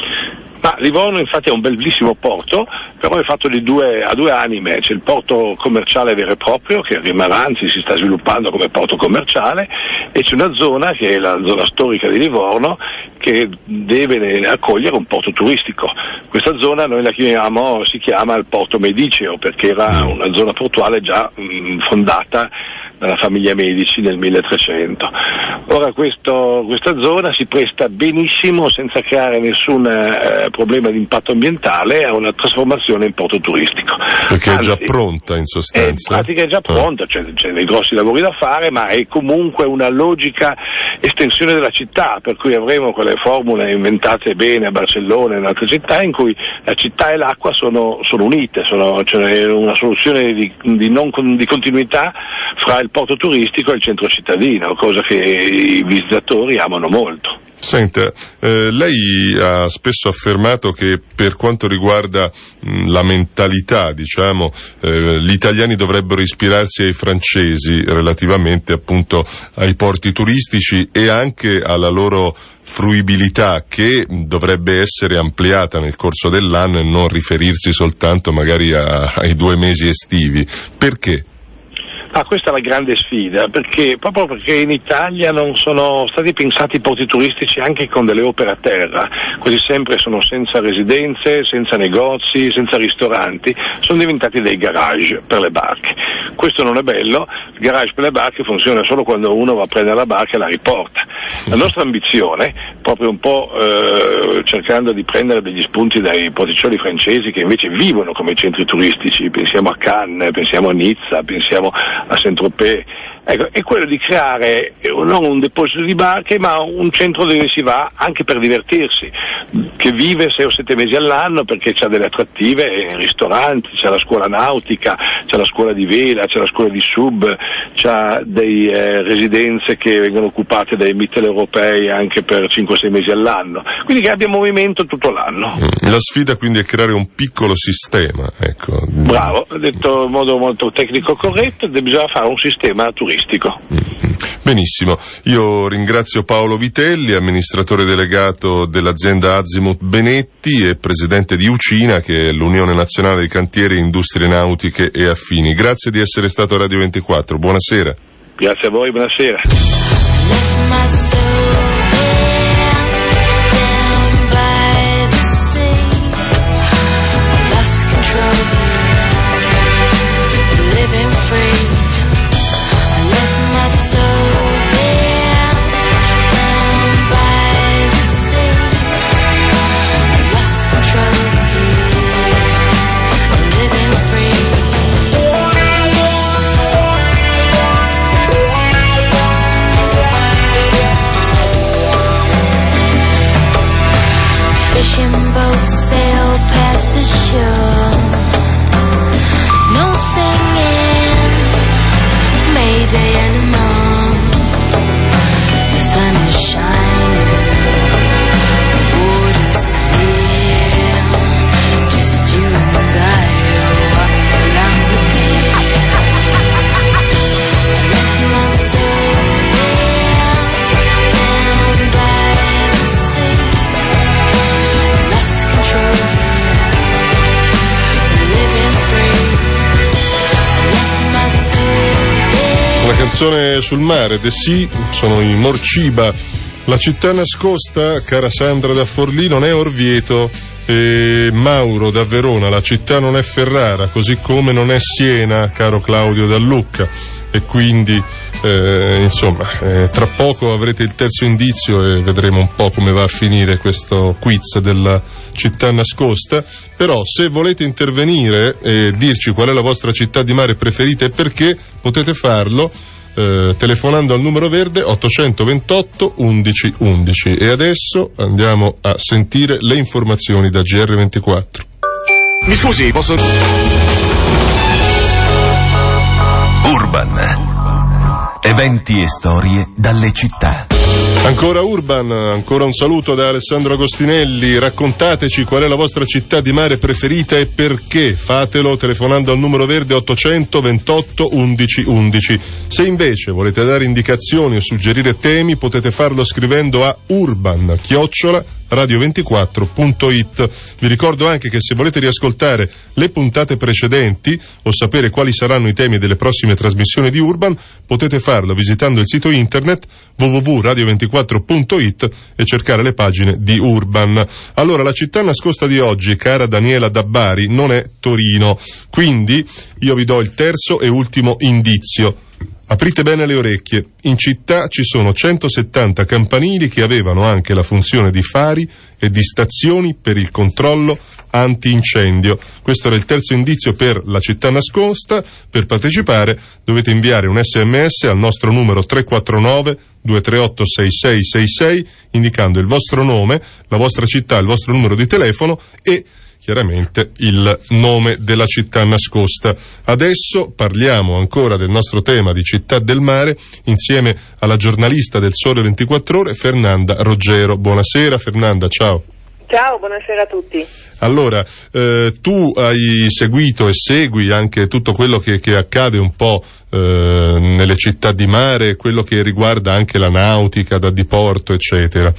G: Ma Livorno infatti è un bellissimo porto, però è fatto di due, a due anime. C'è il porto commerciale vero e proprio che rimarrà, anzi si sta sviluppando come porto commerciale, e c'è una zona che è la zona storica di Livorno che deve accogliere un porto turistico. Questa zona noi la chiamiamo, si chiama il Porto Mediceo, perché era una zona portuale già mh, fondata dalla famiglia Medici nel milletrecento. Ora questo, questa zona si presta benissimo, senza creare nessun eh, problema di impatto ambientale, a una trasformazione in porto turistico.
B: Perché
G: Anzi,
B: è già pronta in sostanza?
G: In pratica è già pronta, c'è, c'è dei grossi lavori da fare, ma è comunque una logica estensione della città, per cui avremo quelle formule inventate bene a Barcellona e in altre città, in cui la città e l'acqua sono, sono unite, sono, c'è una soluzione di, di, non, di continuità fra il porto turistico e il centro cittadino, cosa che i visitatori amano molto.
B: Senta, eh, lei ha spesso affermato che per quanto riguarda mh, la mentalità, diciamo, eh, gli italiani dovrebbero ispirarsi ai francesi relativamente appunto ai porti turistici e anche alla loro fruibilità, che dovrebbe essere ampliata nel corso dell'anno e non riferirsi soltanto magari a, ai due mesi estivi. Perché?
G: Ah, questa è la grande sfida, perché proprio perché in Italia non sono stati pensati i porti turistici anche con delle opere a terra, quasi sempre sono senza residenze, senza negozi, senza ristoranti, sono diventati dei garage per le barche. Questo non è bello, il garage per le barche funziona solo quando uno va a prendere la barca e la riporta. La nostra ambizione, proprio un po' eh, cercando di prendere degli spunti dai porticcioli francesi che invece vivono come centri turistici, pensiamo a Cannes, pensiamo a Nizza, pensiamo a Saint-Tropez, ecco, è quello di creare non un deposito di barche, ma un centro dove si va anche per divertirsi, che vive sei o sette mesi all'anno, perché c'ha delle attrattive, ristoranti, c'è la scuola nautica, c'è la scuola di vela, c'è la scuola di sub, c'ha dei eh, residenze che vengono occupate dai mitteleuropei anche per cinque o sei mesi all'anno, quindi che abbia movimento tutto l'anno.
B: La sfida quindi è creare un piccolo sistema, ecco.
G: Bravo, detto in modo molto tecnico corretto, bisogna fare un sistema turistico.
B: Benissimo, io ringrazio Paolo Vitelli, amministratore delegato dell'azienda Azimut Benetti e presidente di UCINA, che è l'Unione Nazionale dei Cantieri e Industrie Nautiche e Affini. Grazie di essere stato a Radio ventiquattro, buonasera.
G: Grazie a voi, buonasera.
B: Sul mare, The Sea, sono i Morciba La città nascosta, cara Sandra da Forlì, non è Orvieto, e Mauro da Verona, la città non è Ferrara, così come non è Siena, caro Claudio da Lucca. E quindi eh, insomma eh, tra poco avrete il terzo indizio e vedremo un po' come va a finire questo quiz della città nascosta. Però se volete intervenire e dirci qual è la vostra città di mare preferita e perché, potete farlo eh, telefonando al numero verde ottocentoventotto undici undici. E adesso andiamo a sentire le informazioni da G R ventiquattro.
A: Mi scusi, posso... Urban. Eventi e storie dalle città.
B: Ancora Urban, ancora un saluto da Alessandro Agostinelli. Raccontateci qual è la vostra città di mare preferita e perché. Fatelo telefonando al numero verde ottocentoventotto undici undici. Se invece volete dare indicazioni o suggerire temi, potete farlo scrivendo a urban chiocciola radio ventiquattro punto it. Vi ricordo anche che se volete riascoltare le puntate precedenti o sapere quali saranno i temi delle prossime trasmissioni di Urban, potete farlo visitando il sito internet w w w punto radio ventiquattro punto it e cercare le pagine di Urban. Allora, la città nascosta di oggi, cara Daniela da Bari, non è Torino, quindi io vi do il terzo e ultimo indizio. Aprite bene le orecchie. In città ci sono centosettanta campanili che avevano anche la funzione di fari e di stazioni per il controllo antincendio. Questo era il terzo indizio per la città nascosta. Per partecipare dovete inviare un sms al nostro numero tre quattro nove due tre otto sei sei sei sei indicando il vostro nome, la vostra città, il vostro numero di telefono e chiaramente il nome della città nascosta. Adesso parliamo ancora del nostro tema di città del mare insieme alla giornalista del Sole ventiquattro Ore, Fernanda Roggero. Buonasera Fernanda, ciao.
H: Ciao, buonasera a tutti.
B: Allora, eh, tu hai seguito e segui anche tutto quello che, che accade un po' eh, nelle città di mare, quello che riguarda anche la nautica da diporto, eccetera.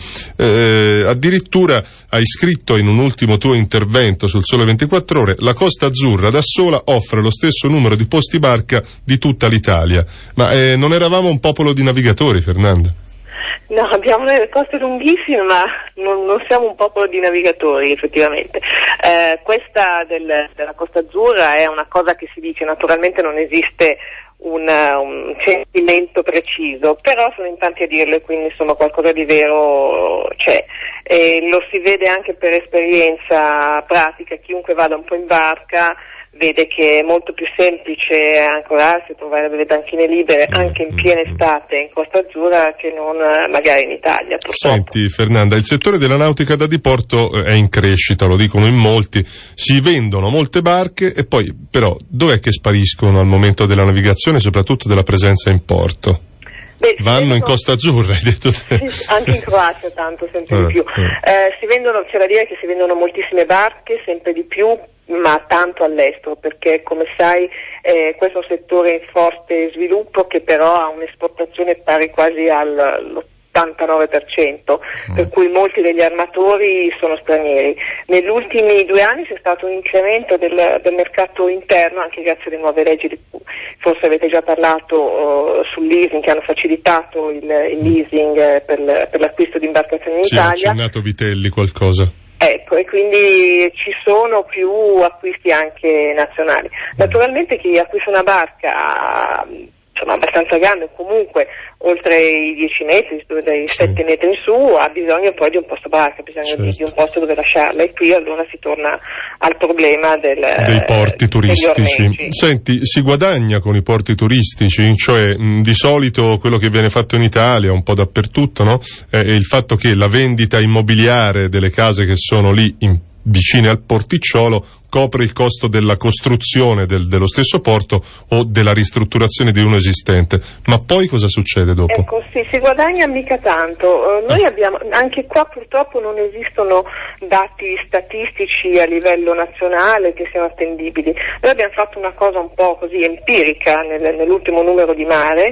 B: Eh, addirittura hai scritto in un ultimo tuo intervento sul Sole ventiquattro Ore: la Costa Azzurra da sola offre lo stesso numero di posti barca di tutta l'Italia. Ma eh, non eravamo un popolo di navigatori, Fernanda?
H: No, abbiamo delle coste lunghissime, ma non, non siamo un popolo di navigatori, effettivamente. Eh, questa del, della Costa Azzurra è una cosa che si dice, naturalmente non esiste un, un censimento preciso, però sono in tanti a dirlo e quindi insomma qualcosa di vero c'è. E lo si vede anche per esperienza pratica, chiunque vada un po' in barca vede che è molto più semplice ancorarsi e trovare delle banchine libere anche in piena estate in Costa Azzurra che non magari in Italia, purtroppo.
B: Senti Fernanda, il settore della nautica da diporto è in crescita, lo dicono in molti, si vendono molte barche e poi però dov'è che spariscono al momento della navigazione e soprattutto della presenza in porto?
H: Beh,
B: vanno in Costa Azzurra, hai detto te.
H: Anche in Croazia tanto, sempre
B: eh,
H: di più.
B: Eh.
H: Eh, si vendono, c'è da dire che si vendono moltissime barche, sempre di più, ma tanto all'estero, perché come sai eh, questo è un settore in forte sviluppo che però ha un'esportazione pari quasi all'ottantanove per cento, mm. per cui molti degli armatori sono stranieri. Negli ultimi due anni c'è stato un incremento del, del mercato interno anche grazie alle nuove leggi, di, forse avete già parlato uh, sul leasing, che hanno facilitato il, il leasing eh, per, per l'acquisto di imbarcazioni in
B: sì,
H: Italia.
B: Sì, ha accennato Vitelli qualcosa.
H: Ecco, e quindi ci sono più acquisti anche nazionali. Naturalmente chi acquista una barca insomma abbastanza grande, comunque oltre i dieci metri, dai
B: sì.
H: sette metri in su, ha bisogno poi di un posto barca, ha bisogno certo. di, di un posto dove lasciarla, e qui allora si torna al problema del,
B: dei porti
H: eh,
B: turistici. Senti, si guadagna con i porti turistici, cioè mh, di solito quello che viene fatto in Italia, un po' dappertutto, no? È il fatto che la vendita immobiliare delle case che sono lì in vicine al porticciolo copre il costo della costruzione del, dello stesso porto o della ristrutturazione di uno esistente, ma poi cosa succede dopo?
H: Ecco, sì, si guadagna mica tanto. Uh, noi abbiamo, anche qua purtroppo non esistono dati statistici a livello nazionale che siano attendibili. Noi abbiamo fatto una cosa un po' così empirica nel, nell'ultimo numero di Mare,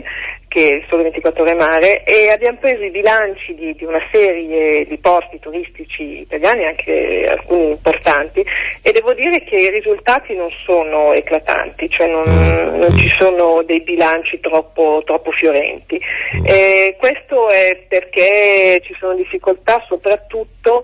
H: che Sole ventiquattro Ore Mare, e abbiamo preso i bilanci di, di una serie di porti turistici italiani, anche alcuni importanti, e devo dire che i risultati non sono eclatanti, cioè non, non ci sono dei bilanci troppo, troppo fiorenti. E questo è perché ci sono difficoltà soprattutto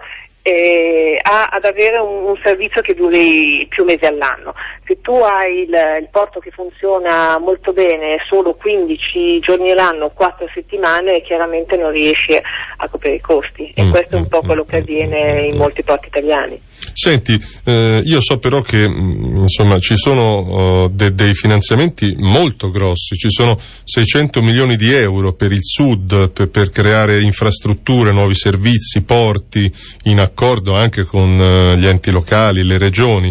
H: Eh, a, ad avere un, un servizio che duri più mesi all'anno. Se tu hai il, il porto che funziona molto bene solo quindici giorni all'anno, quattro settimane, chiaramente non riesci a coprire i costi, e mm, questo è un po' quello che avviene in molti porti italiani.
B: Senti, eh, io so però che mh, insomma ci sono uh, de- dei finanziamenti molto grossi, ci sono seicento milioni di euro per il sud, per, per creare infrastrutture, nuovi servizi, porti, in accordo anche con uh, gli enti locali, le regioni.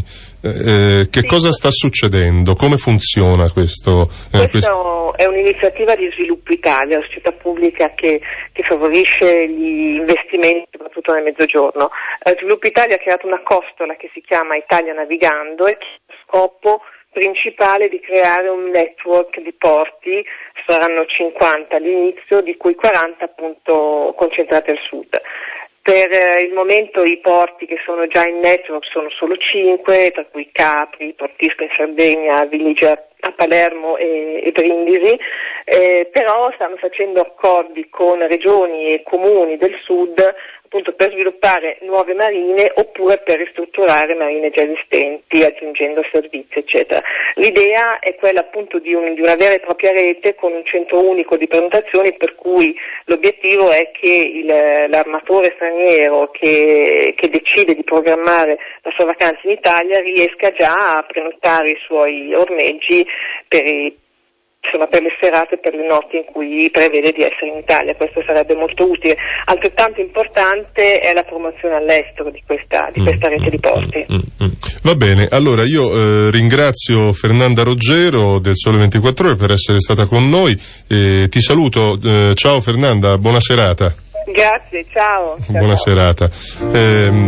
B: Eh, che sì. Cosa sta succedendo? Come funziona questo?
H: Eh, questo è un'iniziativa di Sviluppo Italia, una società pubblica che, che favorisce gli investimenti soprattutto nel Mezzogiorno. Eh, Sviluppo Italia ha creato una costola che si chiama Italia Navigando e che ha lo scopo principale di creare un network di porti, saranno cinquanta all'inizio, di cui quaranta appunto concentrati al sud. Per il momento i porti che sono già in network sono solo cinque, tra cui Capri, Portisco in Sardegna, Villigi a Palermo e, e Brindisi, eh, però stanno facendo accordi con regioni e comuni del sud appunto per sviluppare nuove marine oppure per ristrutturare marine già esistenti aggiungendo servizi eccetera. L'idea è quella appunto di, un, di una vera e propria rete con un centro unico di prenotazioni, per cui l'obiettivo è che il, l'armatore straniero che, che decide di programmare la sua vacanza in Italia riesca già a prenotare i suoi ormeggi per i insomma per le serate, per le notti in cui prevede di essere in Italia. Questo sarebbe molto utile. Altrettanto importante è la promozione all'estero di questa, di questa rete di porti.
B: Mm, mm, mm. Va bene, allora io eh, ringrazio Fernanda Roggero del Sole ventiquattro Ore per essere stata con noi e ti saluto. Eh, ciao Fernanda, buona serata.
H: Grazie, ciao. ciao
B: buona
H: ciao.
B: serata. Eh,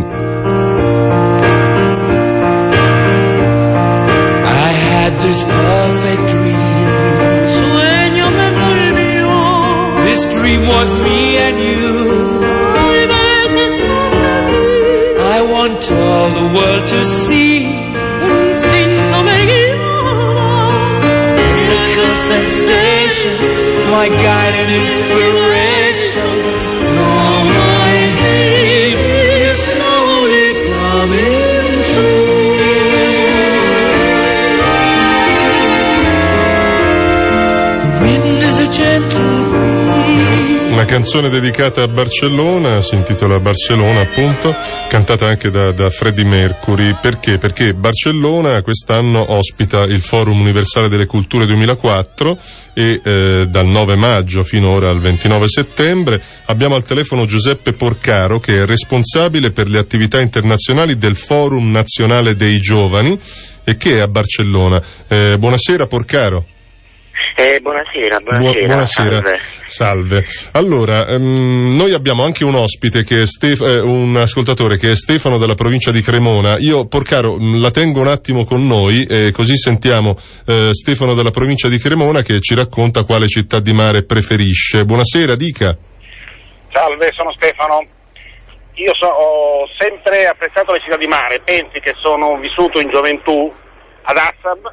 C: I had this perfect dream. Sueño me envolvió. This dream was me and you. I want all the world to see. Instinto me guiaba. Miracle sensation, my guide and inspiration. Now my dream is slowly coming true.
B: Una canzone dedicata a Barcellona, si intitola Barcellona appunto, cantata anche da, da Freddie Mercury. Perché? Perché Barcellona quest'anno ospita il Forum Universale delle Culture duemilaquattro e eh, dal nove maggio fino ora al ventinove settembre abbiamo al telefono Giuseppe Porcaro, che è responsabile per le attività internazionali del Forum Nazionale dei Giovani e che è a Barcellona. Eh, buonasera Porcaro.
I: Eh, buonasera, buonasera,
B: Bu- buonasera.
I: Salve.
B: Salve. Allora, ehm, noi abbiamo anche un ospite, che è Stef- eh, un ascoltatore che è Stefano della provincia di Cremona. Io, Porcaro, la tengo un attimo con noi e così sentiamo eh, Stefano della provincia di Cremona che ci racconta quale città di mare preferisce. Buonasera, dica.
J: Salve, sono Stefano. Io so, ho sempre apprezzato le città di mare. Pensi che sono vissuto in gioventù ad Assab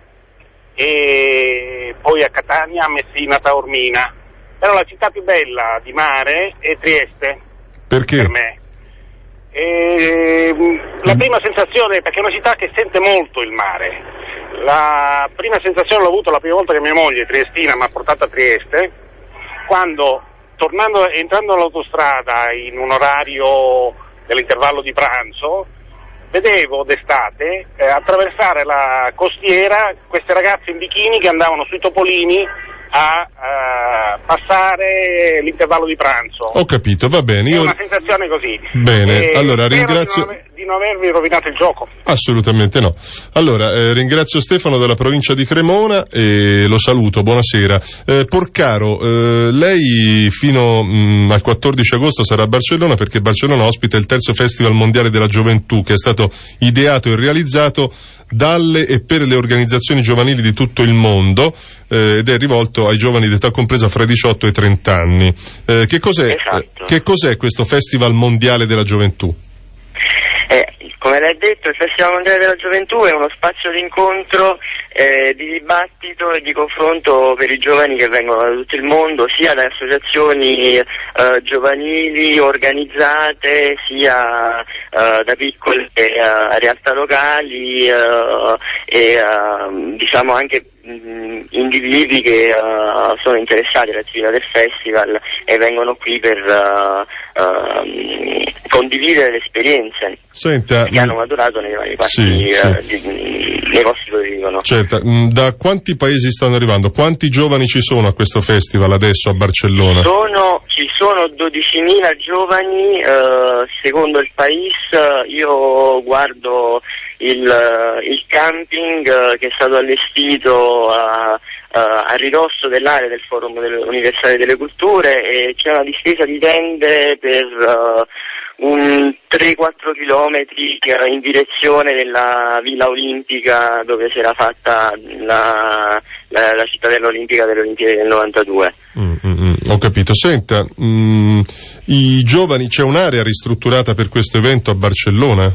J: e poi a Catania, a Messina, Taormina, però la città più bella di mare è Trieste.
B: Perché?
J: Per me. E, la prima sensazione, perché è una città che sente molto il mare. La prima sensazione l'ho avuto la prima volta che mia moglie, triestina, mi ha portato a Trieste, quando tornando, entrando all'autostrada in un orario dell'intervallo di pranzo, vedevo d'estate eh, attraversare la costiera queste ragazze in bikini che andavano sui topolini a uh, passare l'intervallo di pranzo.
B: Ho capito, va bene. Io...
J: È una sensazione così.
B: Bene,
J: e
B: allora
J: spero
B: ringrazio...
J: Di non, aver, di non avervi rovinato il gioco.
B: Assolutamente no. Allora, eh, ringrazio Stefano della provincia di Cremona e lo saluto, buonasera. Eh, Porcaro, eh, lei fino mh, al quattordici agosto sarà a Barcellona perché Barcellona ospita il terzo Festival Mondiale della Gioventù, che è stato ideato e realizzato dalle e per le organizzazioni giovanili di tutto il mondo eh, ed è rivolto rivolto ai giovani d'età compresa fra i diciotto e i trenta anni. Eh, che cos'è,
I: esatto.
B: eh, che cos'è questo Festival Mondiale della Gioventù?
I: Eh, come lei ha detto, il Festival Mondiale della Gioventù è uno spazio di incontro, eh, di dibattito e di confronto per i giovani che vengono da tutto il mondo, sia da associazioni eh, giovanili organizzate, sia eh, da piccole eh, realtà locali eh, e eh, diciamo anche mh, individui che uh, sono interessati all'attività del festival e vengono qui per uh, uh, condividere le esperienze
B: Senta,
I: che hanno maturato nei vari parti,
B: sì,
I: uh,
B: sì.
I: di, nei posti dove vivono.
B: Certo, da quanti paesi stanno arrivando? Quanti giovani ci sono a questo festival adesso a Barcellona?
I: Sono, ci sono dodicimila giovani, uh, secondo il País. Io guardo il, il camping uh, che è stato allestito a, a, a ridosso dell'area del Forum Universale delle Culture, e c'è una distesa di tende per uh, un tre quattro chilometri in direzione della Villa Olimpica, dove si era fatta la, la, la cittadella olimpica delle Olimpiadi del novantadue.
B: Mm, mm, mm, ho capito. Senta, mm, i giovani, c'è un'area ristrutturata per questo evento a Barcellona?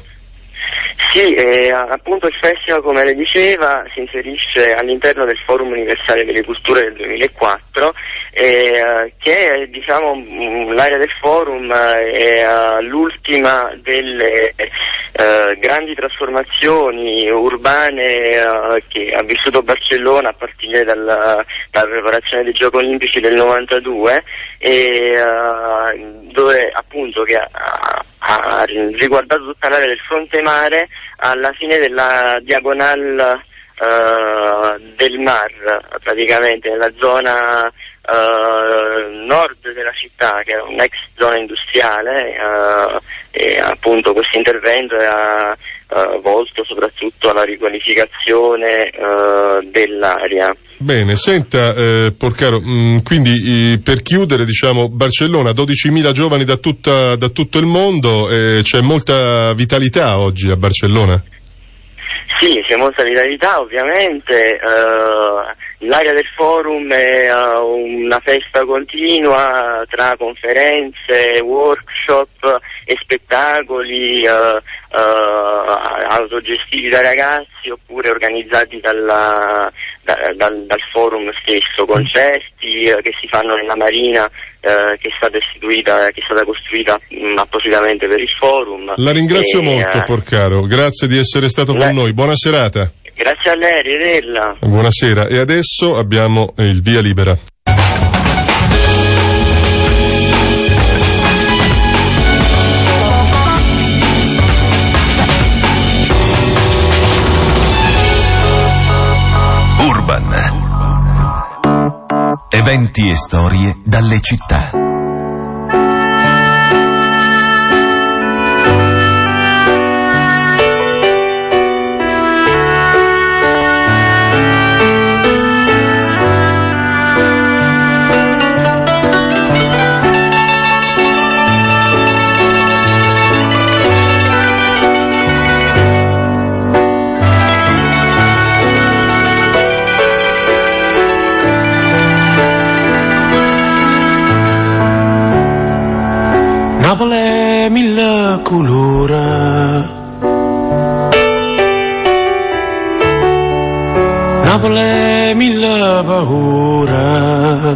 I: Sì, eh, appunto il festival, come le diceva, si inserisce all'interno del Forum Universale delle Culture del duemilaquattro, eh, che è, diciamo, l'area del forum è uh, l'ultima delle uh, grandi trasformazioni urbane uh, che ha vissuto Barcellona a partire dalla, dalla preparazione dei Giochi Olimpici del novantadue, e uh, dove appunto che ha, ha riguardato tutta l'area del fronte mare alla fine della diagonal uh, del mar, praticamente nella zona uh, nord della città, che è un'ex zona industriale, uh, e appunto questo intervento è uh, volto soprattutto alla riqualificazione uh, dell'area.
B: Bene, senta eh, Porcaro, mh, quindi eh, per chiudere, diciamo, Barcellona, dodicimila giovani da, tutta, da tutto il mondo, eh, c'è molta vitalità oggi a Barcellona?
I: Sì, c'è molta vitalità ovviamente, uh, l'area del forum è uh, una festa continua tra conferenze, workshop e spettacoli uh, uh, autogestiti da ragazzi oppure organizzati dalla, da, dal, dal forum stesso, concerti uh, che si fanno nella marina Uh, che è stata istituita, che è stata costruita um, appositamente per il forum.
B: La ringrazio e, molto, uh, Porcaro, grazie di essere stato la... con noi, buona serata.
I: Grazie a lei, arrivederla.
B: Buonasera, e adesso abbiamo il via libera.
A: Urban. Eventi e storie dalle città.
K: Napoli mille colori, Napoli mille paure,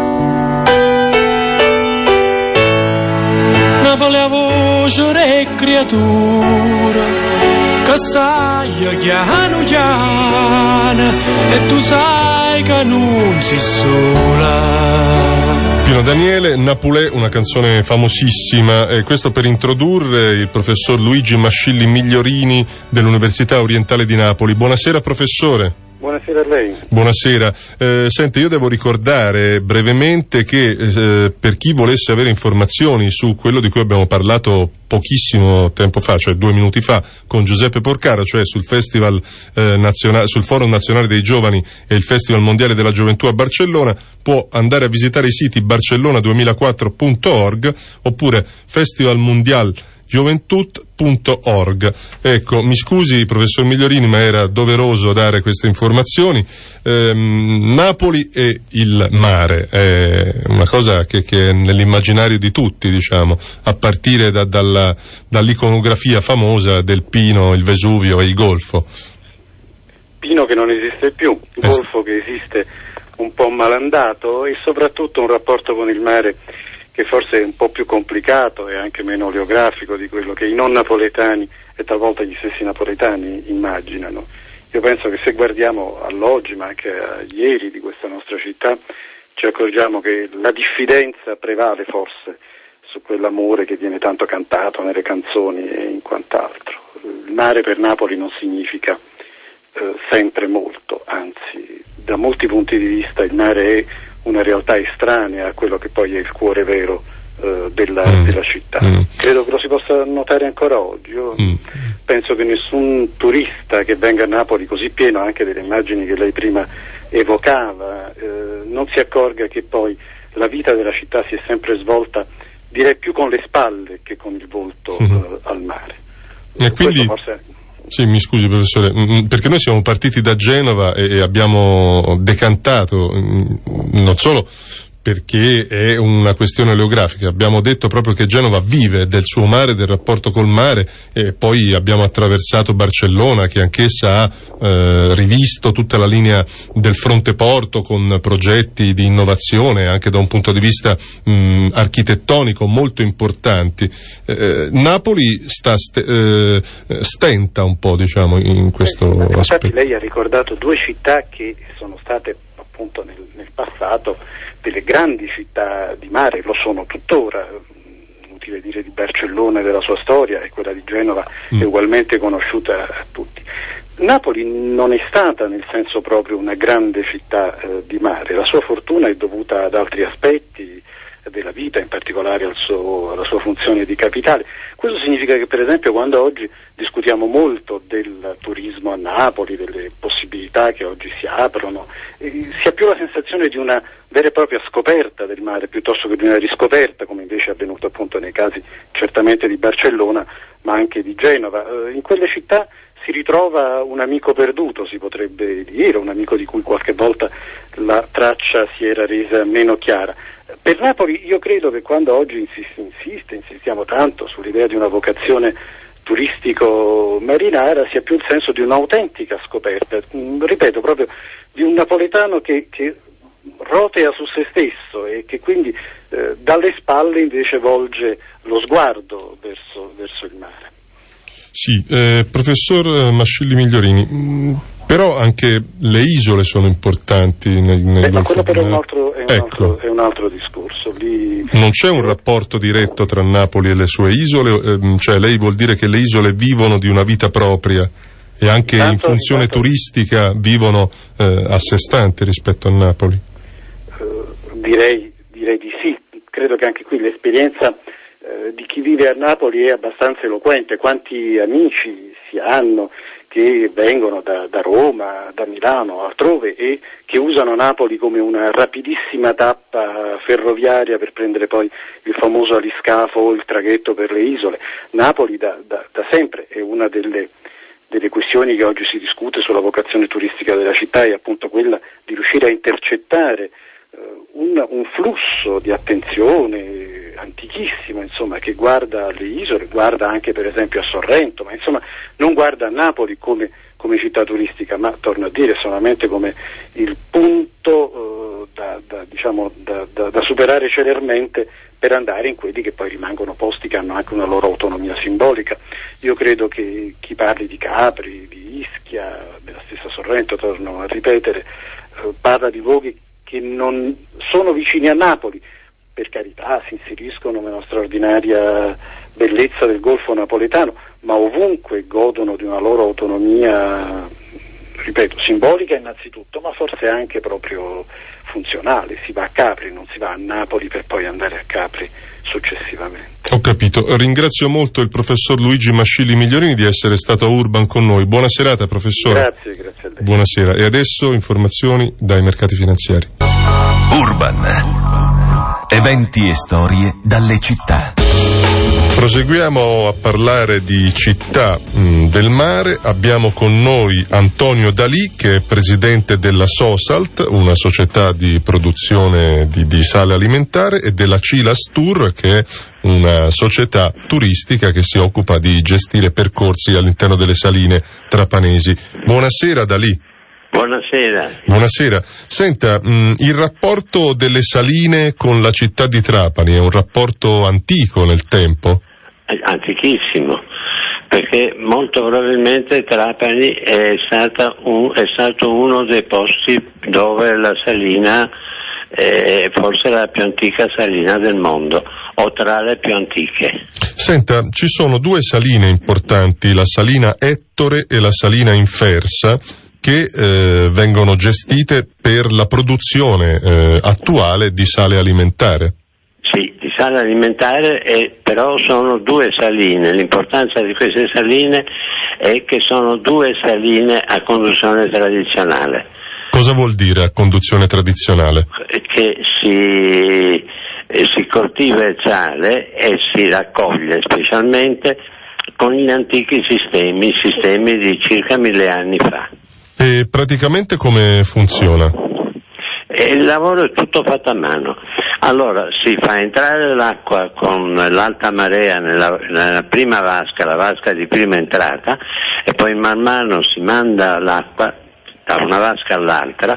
K: Napoli a voce e creatura, che sai chiano chiano, e tu sai che non si sola.
B: Pino Daniele, Napulè, una canzone famosissima, e questo per introdurre il professor Luigi Mascilli Migliorini dell'Università Orientale di Napoli. Buonasera professore.
L: Buonasera a lei.
B: Buonasera. Eh, senta, io devo ricordare brevemente che eh, per chi volesse avere informazioni su quello di cui abbiamo parlato pochissimo tempo fa, cioè due minuti fa, con Giuseppe Porcaro, cioè sul Festival eh, nazionale, sul Forum Nazionale dei Giovani e il Festival Mondiale della Gioventù a Barcellona, può andare a visitare i siti barcellona duemilaquattro punto org oppure Festival Mondial gioventut punto org. Ecco, mi scusi professor Migliorini, ma era doveroso dare queste informazioni. Ehm, Napoli e il mare è una cosa che, che è nell'immaginario di tutti, diciamo, a partire da, dalla, dall'iconografia famosa del Pino, il Vesuvio e il Golfo.
L: Pino che non esiste più, il
B: eh.
L: Golfo che esiste un po' malandato, e soprattutto un rapporto con il mare che forse è un po' più complicato e anche meno oleografico di quello che i non napoletani e talvolta gli stessi napoletani immaginano. Io penso che se guardiamo all'oggi, ma anche a ieri di questa nostra città, ci accorgiamo che la diffidenza prevale forse su quell'amore che viene tanto cantato nelle canzoni e in quant'altro. Il mare per Napoli non significa eh, sempre molto, anzi, da molti punti di vista il mare è una realtà estranea a quello che poi è il cuore vero eh, della, mm. della città. Mm. Credo che lo si possa notare ancora oggi. Io mm. penso che nessun turista che venga a Napoli, così pieno anche delle immagini che lei prima evocava, eh, non si accorga che poi la vita della città si è sempre svolta, direi, più con le spalle che con il volto mm. eh, al mare.
B: E quindi... forse... Sì, mi scusi professore, perché noi siamo partiti da Genova e abbiamo decantato, non solo perché è una questione oleografica, abbiamo detto proprio che Genova vive del suo mare, del rapporto col mare, e poi abbiamo attraversato Barcellona, che anch'essa ha eh, rivisto tutta la linea del fronte porto con progetti di innovazione anche da un punto di vista mh, architettonico molto importanti. Eh, Napoli sta st- eh, stenta un po', diciamo, in questo
L: eh,
B: aspetto.
L: Infatti lei ha ricordato due città che sono state appunto nel, nel passato delle grandi città di mare, lo sono tuttora. Inutile dire di Barcellona e della sua storia, e quella di Genova mm. è ugualmente conosciuta a tutti. Napoli non è stata nel senso proprio una grande città eh, di mare, la sua fortuna è dovuta ad altri aspetti della vita, in particolare al suo, alla sua funzione di capitale. Questo significa che, per esempio, quando oggi discutiamo molto del turismo a Napoli, delle possibilità che oggi si aprono, eh, si ha più la sensazione di una vera e propria scoperta del mare piuttosto che di una riscoperta, come invece è avvenuto appunto nei casi certamente di Barcellona ma anche di Genova. Eh, in quelle città si ritrova un amico perduto, si potrebbe dire, un amico di cui qualche volta la traccia si era resa meno chiara. Per Napoli io credo che quando oggi insiste, insiste, insistiamo tanto sull'idea di una vocazione turistico-marinara, sia più il senso di un'autentica scoperta, ripeto, proprio di un napoletano che, che rotea su se stesso e che quindi eh, dalle spalle invece volge lo sguardo verso, verso il mare.
B: Sì, eh, professor Mascilli Migliorini, mh, però anche le isole sono importanti nel, nel
L: Beh, ma quello però è un altro, è un
B: ecco.
L: altro, è un altro discorso. Lì...
B: Non c'è un rapporto diretto tra Napoli e le sue isole, eh, cioè lei vuol dire che le isole vivono di una vita propria e anche intanto, in funzione intanto... turistica vivono eh, a sé stanti rispetto a Napoli?
L: Uh, direi, direi di sì, credo che anche qui l'esperienza di chi vive a Napoli è abbastanza eloquente. Quanti amici si hanno che vengono da, da Roma, da Milano, altrove, e che usano Napoli come una rapidissima tappa ferroviaria per prendere poi il famoso aliscafo o il traghetto per le isole. Napoli da, da, da sempre è una delle, delle questioni che oggi si discute sulla vocazione turistica della città, è appunto quella di riuscire a intercettare Un, un flusso di attenzione antichissimo, insomma, che guarda alle isole, guarda anche per esempio a Sorrento, ma insomma non guarda a Napoli come, come città turistica, ma torno a dire solamente come il punto eh, da, da, diciamo, da, da, da superare celermente per andare in quelli che poi rimangono posti che hanno anche una loro autonomia simbolica. Io credo che chi parli di Capri, di Ischia, della stessa Sorrento, torno a ripetere, eh, parla di luoghi che non sono vicini a Napoli, per carità si inseriscono nella straordinaria bellezza del Golfo napoletano, ma ovunque godono di una loro autonomia, ripeto, simbolica innanzitutto, ma forse anche proprio funzionale. Si va a Capri, non si va a Napoli per poi andare a Capri successivamente.
B: Ho capito. Ringrazio molto il professor Luigi Mascilli Migliorini di essere stato a Urban con noi. Buona serata, professore.
L: Grazie, grazie a lei.
B: Buonasera. E adesso informazioni dai mercati finanziari.
A: Urban. Eventi e storie dalle città.
B: proseguiamo a parlare di città mh, del mare. Abbiamo con noi Antonio Dalì, che è presidente della Sosalt, una società di produzione di, di sale alimentare, e della Cilas Tour, che è una società turistica che si occupa di gestire percorsi all'interno delle saline trapanesi. Buonasera Dalì.
M: Buonasera.
B: Buonasera. Senta, mh, il rapporto delle saline con la città di Trapani è un rapporto antico nel tempo?
M: Antichissimo, perché molto probabilmente Trapani è, stata un, è stato uno dei posti dove la salina è forse la più antica salina del mondo, o tra le più antiche.
B: Senta, ci sono due saline importanti, la salina Ettore e la salina Infersa, che eh, vengono gestite per la produzione eh, attuale di sale alimentare.
M: Sì, di sale alimentare, e però sono due saline. L'importanza di queste saline è che sono due saline a conduzione tradizionale.
B: Cosa vuol dire a conduzione tradizionale?
M: Che si, si coltiva il sale e si raccoglie specialmente con gli antichi sistemi, sistemi di circa mille anni fa.
B: E praticamente come funziona?
M: E il lavoro è tutto fatto a mano. Allora si fa entrare l'acqua con l'alta marea nella, nella prima vasca, la vasca di prima entrata, e poi man mano si manda l'acqua da una vasca all'altra,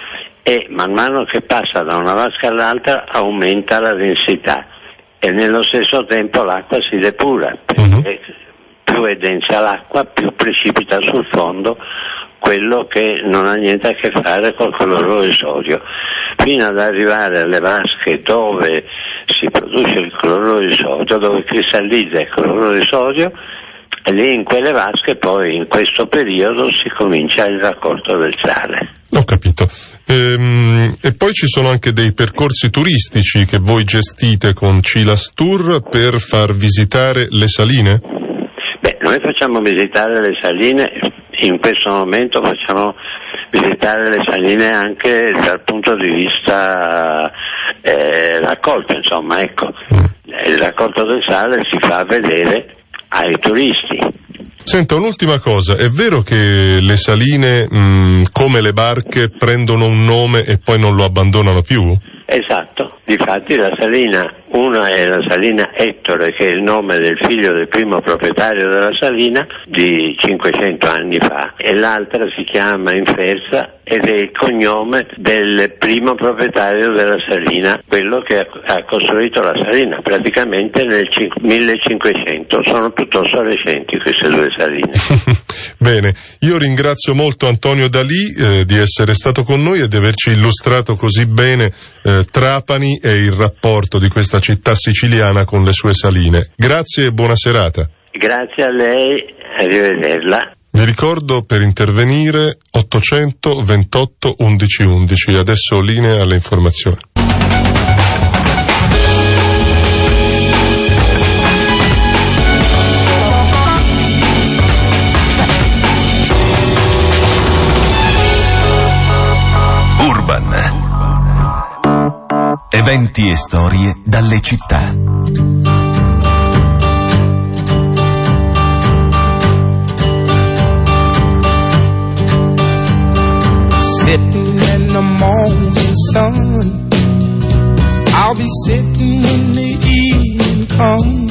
M: e man mano che passa da una vasca all'altra aumenta la densità, e nello stesso tempo l'acqua si depura, perché uh-huh. più è densa l'acqua più precipita sul fondo quello che non ha niente a che fare col cloruro di sodio, fino ad arrivare alle vasche dove si produce il cloruro di sodio, dove cristallizza il cloruro di sodio, e lì in quelle vasche poi in questo periodo si comincia il raccolto del sale.
B: Ho capito. Ehm, e poi ci sono anche dei percorsi turistici che voi gestite con Cilas Tour per far visitare le saline?
M: Beh, noi facciamo visitare le saline. In questo momento facciamo visitare le saline anche dal punto di vista eh, raccolto, insomma, ecco. Mm. Il raccolto del sale si fa vedere ai turisti.
B: Senta, un'ultima cosa, è vero che le saline, mh, come le barche, prendono un nome e poi non lo abbandonano più?
M: Esatto, difatti la salina, una è la salina Ettore, che è il nome del figlio del primo proprietario della salina di cinquecento anni fa, e l'altra si chiama Infersa ed è il cognome del primo proprietario della salina, quello che ha costruito la salina praticamente nel millecinquecento. Sono piuttosto recenti queste due saline.
B: Bene, io ringrazio molto Antonio Dalì eh, di essere stato con noi e di averci illustrato così bene eh, Trapani e il rapporto di questa città siciliana con le sue saline. Grazie e buona serata.
M: Grazie a lei, arrivederla.
B: Vi ricordo, per intervenire, ottocento ventotto undici undici. Adesso linea alle informazioni.
A: Urban. Eventi e storie dalle città.
K: Sitting in the morning sun, I'll be sitting when the evening comes,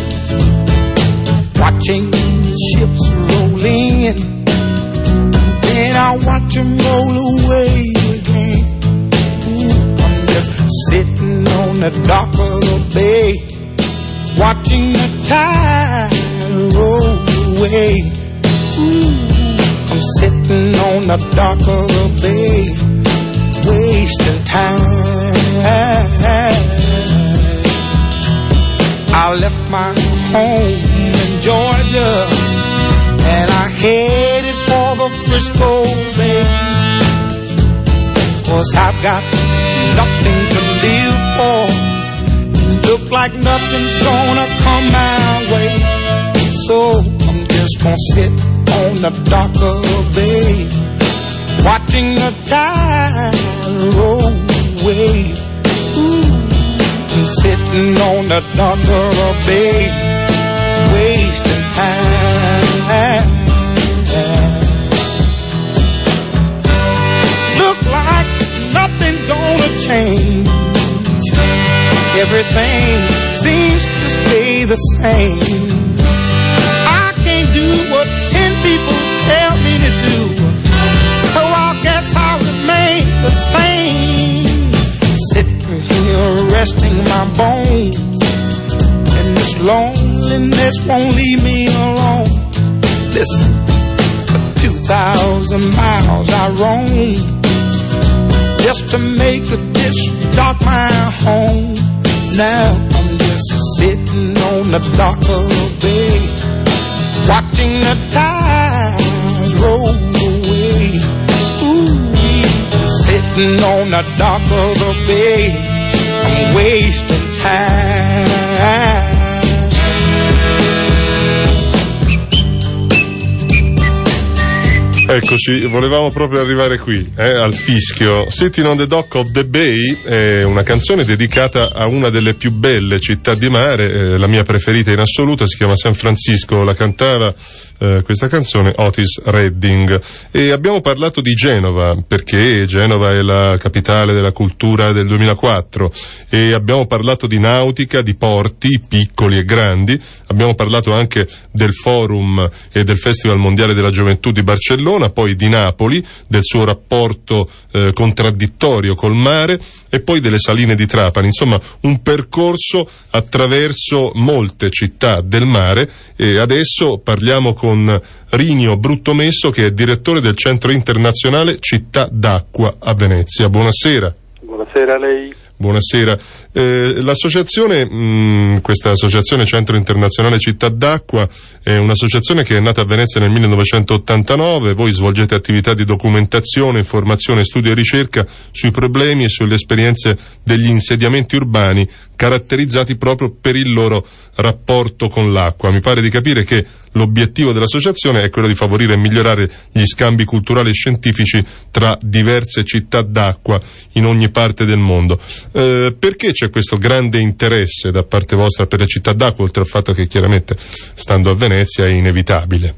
K: watching the ships roll in, then I'll watch them roll away again. Ooh, I'm just sitting on the dock of the bay, watching the tide roll away. Ooh, I'm sitting on the dock of the bay, wasting time. I left my home in Georgia, and I headed for the Frisco Bay, 'cause I've got nothing to live for, look like nothing's gonna come my way, so I'm just gonna sit on the dock of the bay, watching the tide roll away. Ooh, I'm sitting on the dock of the bay, time. Look like nothing's gonna change. Everything seems to stay the same. I can't do what ten people tell me to do, so I guess I'll remain the same. Sitting here resting my bones, and this loneliness won't leave me alone. Listen, for two thousand miles I roam, just to make this dark my home. Now I'm just sitting on the dock of the bay, watching the tides roll away. Ooh, sitting on the dock of the bay, I'm wasting time.
B: Eccoci, volevamo proprio arrivare qui, eh, al fischio. Sitting on the Dock of the Bay è una canzone dedicata a una delle più belle città di mare, eh, la mia preferita in assoluto, si chiama San Francisco, la cantava eh, questa canzone Otis Redding. E abbiamo parlato di Genova, perché Genova è la capitale della cultura del duemilaquattro, e abbiamo parlato di nautica, di porti piccoli e grandi, abbiamo parlato anche del Forum e del Festival Mondiale della Gioventù di Barcellona, poi di Napoli, del suo rapporto eh, contraddittorio col mare, e poi delle saline di Trapani. Insomma, un percorso attraverso molte città del mare. E adesso parliamo con Rinio Bruttomesso, che è direttore del Centro Internazionale Città d'Acqua a Venezia. Buonasera.
L: Buonasera a lei.
B: Buonasera. Eh, l'associazione, mh, questa associazione Centro Internazionale Città d'Acqua, è un'associazione che è nata a Venezia nel millenovecentottantanove. Voi svolgete attività di documentazione, informazione, studio e ricerca sui problemi e sulle esperienze degli insediamenti urbani, caratterizzati proprio per il loro rapporto con l'acqua. Mi pare di capire che l'obiettivo dell'associazione è quello di favorire e migliorare gli scambi culturali e scientifici tra diverse città d'acqua in ogni parte del mondo. Eh, perché c'è questo grande interesse da parte vostra per le città d'acqua, oltre al fatto che chiaramente, stando a Venezia, è inevitabile?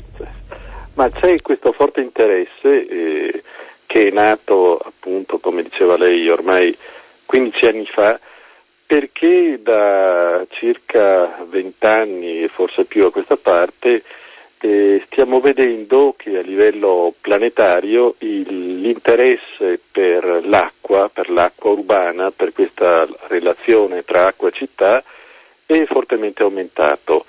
L: Ma c'è questo forte interesse eh, che è nato, appunto, come diceva lei, ormai quindici anni fa, perché da circa vent'anni e forse più a questa parte eh, stiamo vedendo che a livello planetario il, l'interesse per l'acqua, per l'acqua urbana, per questa relazione tra acqua e città è fortemente aumentato.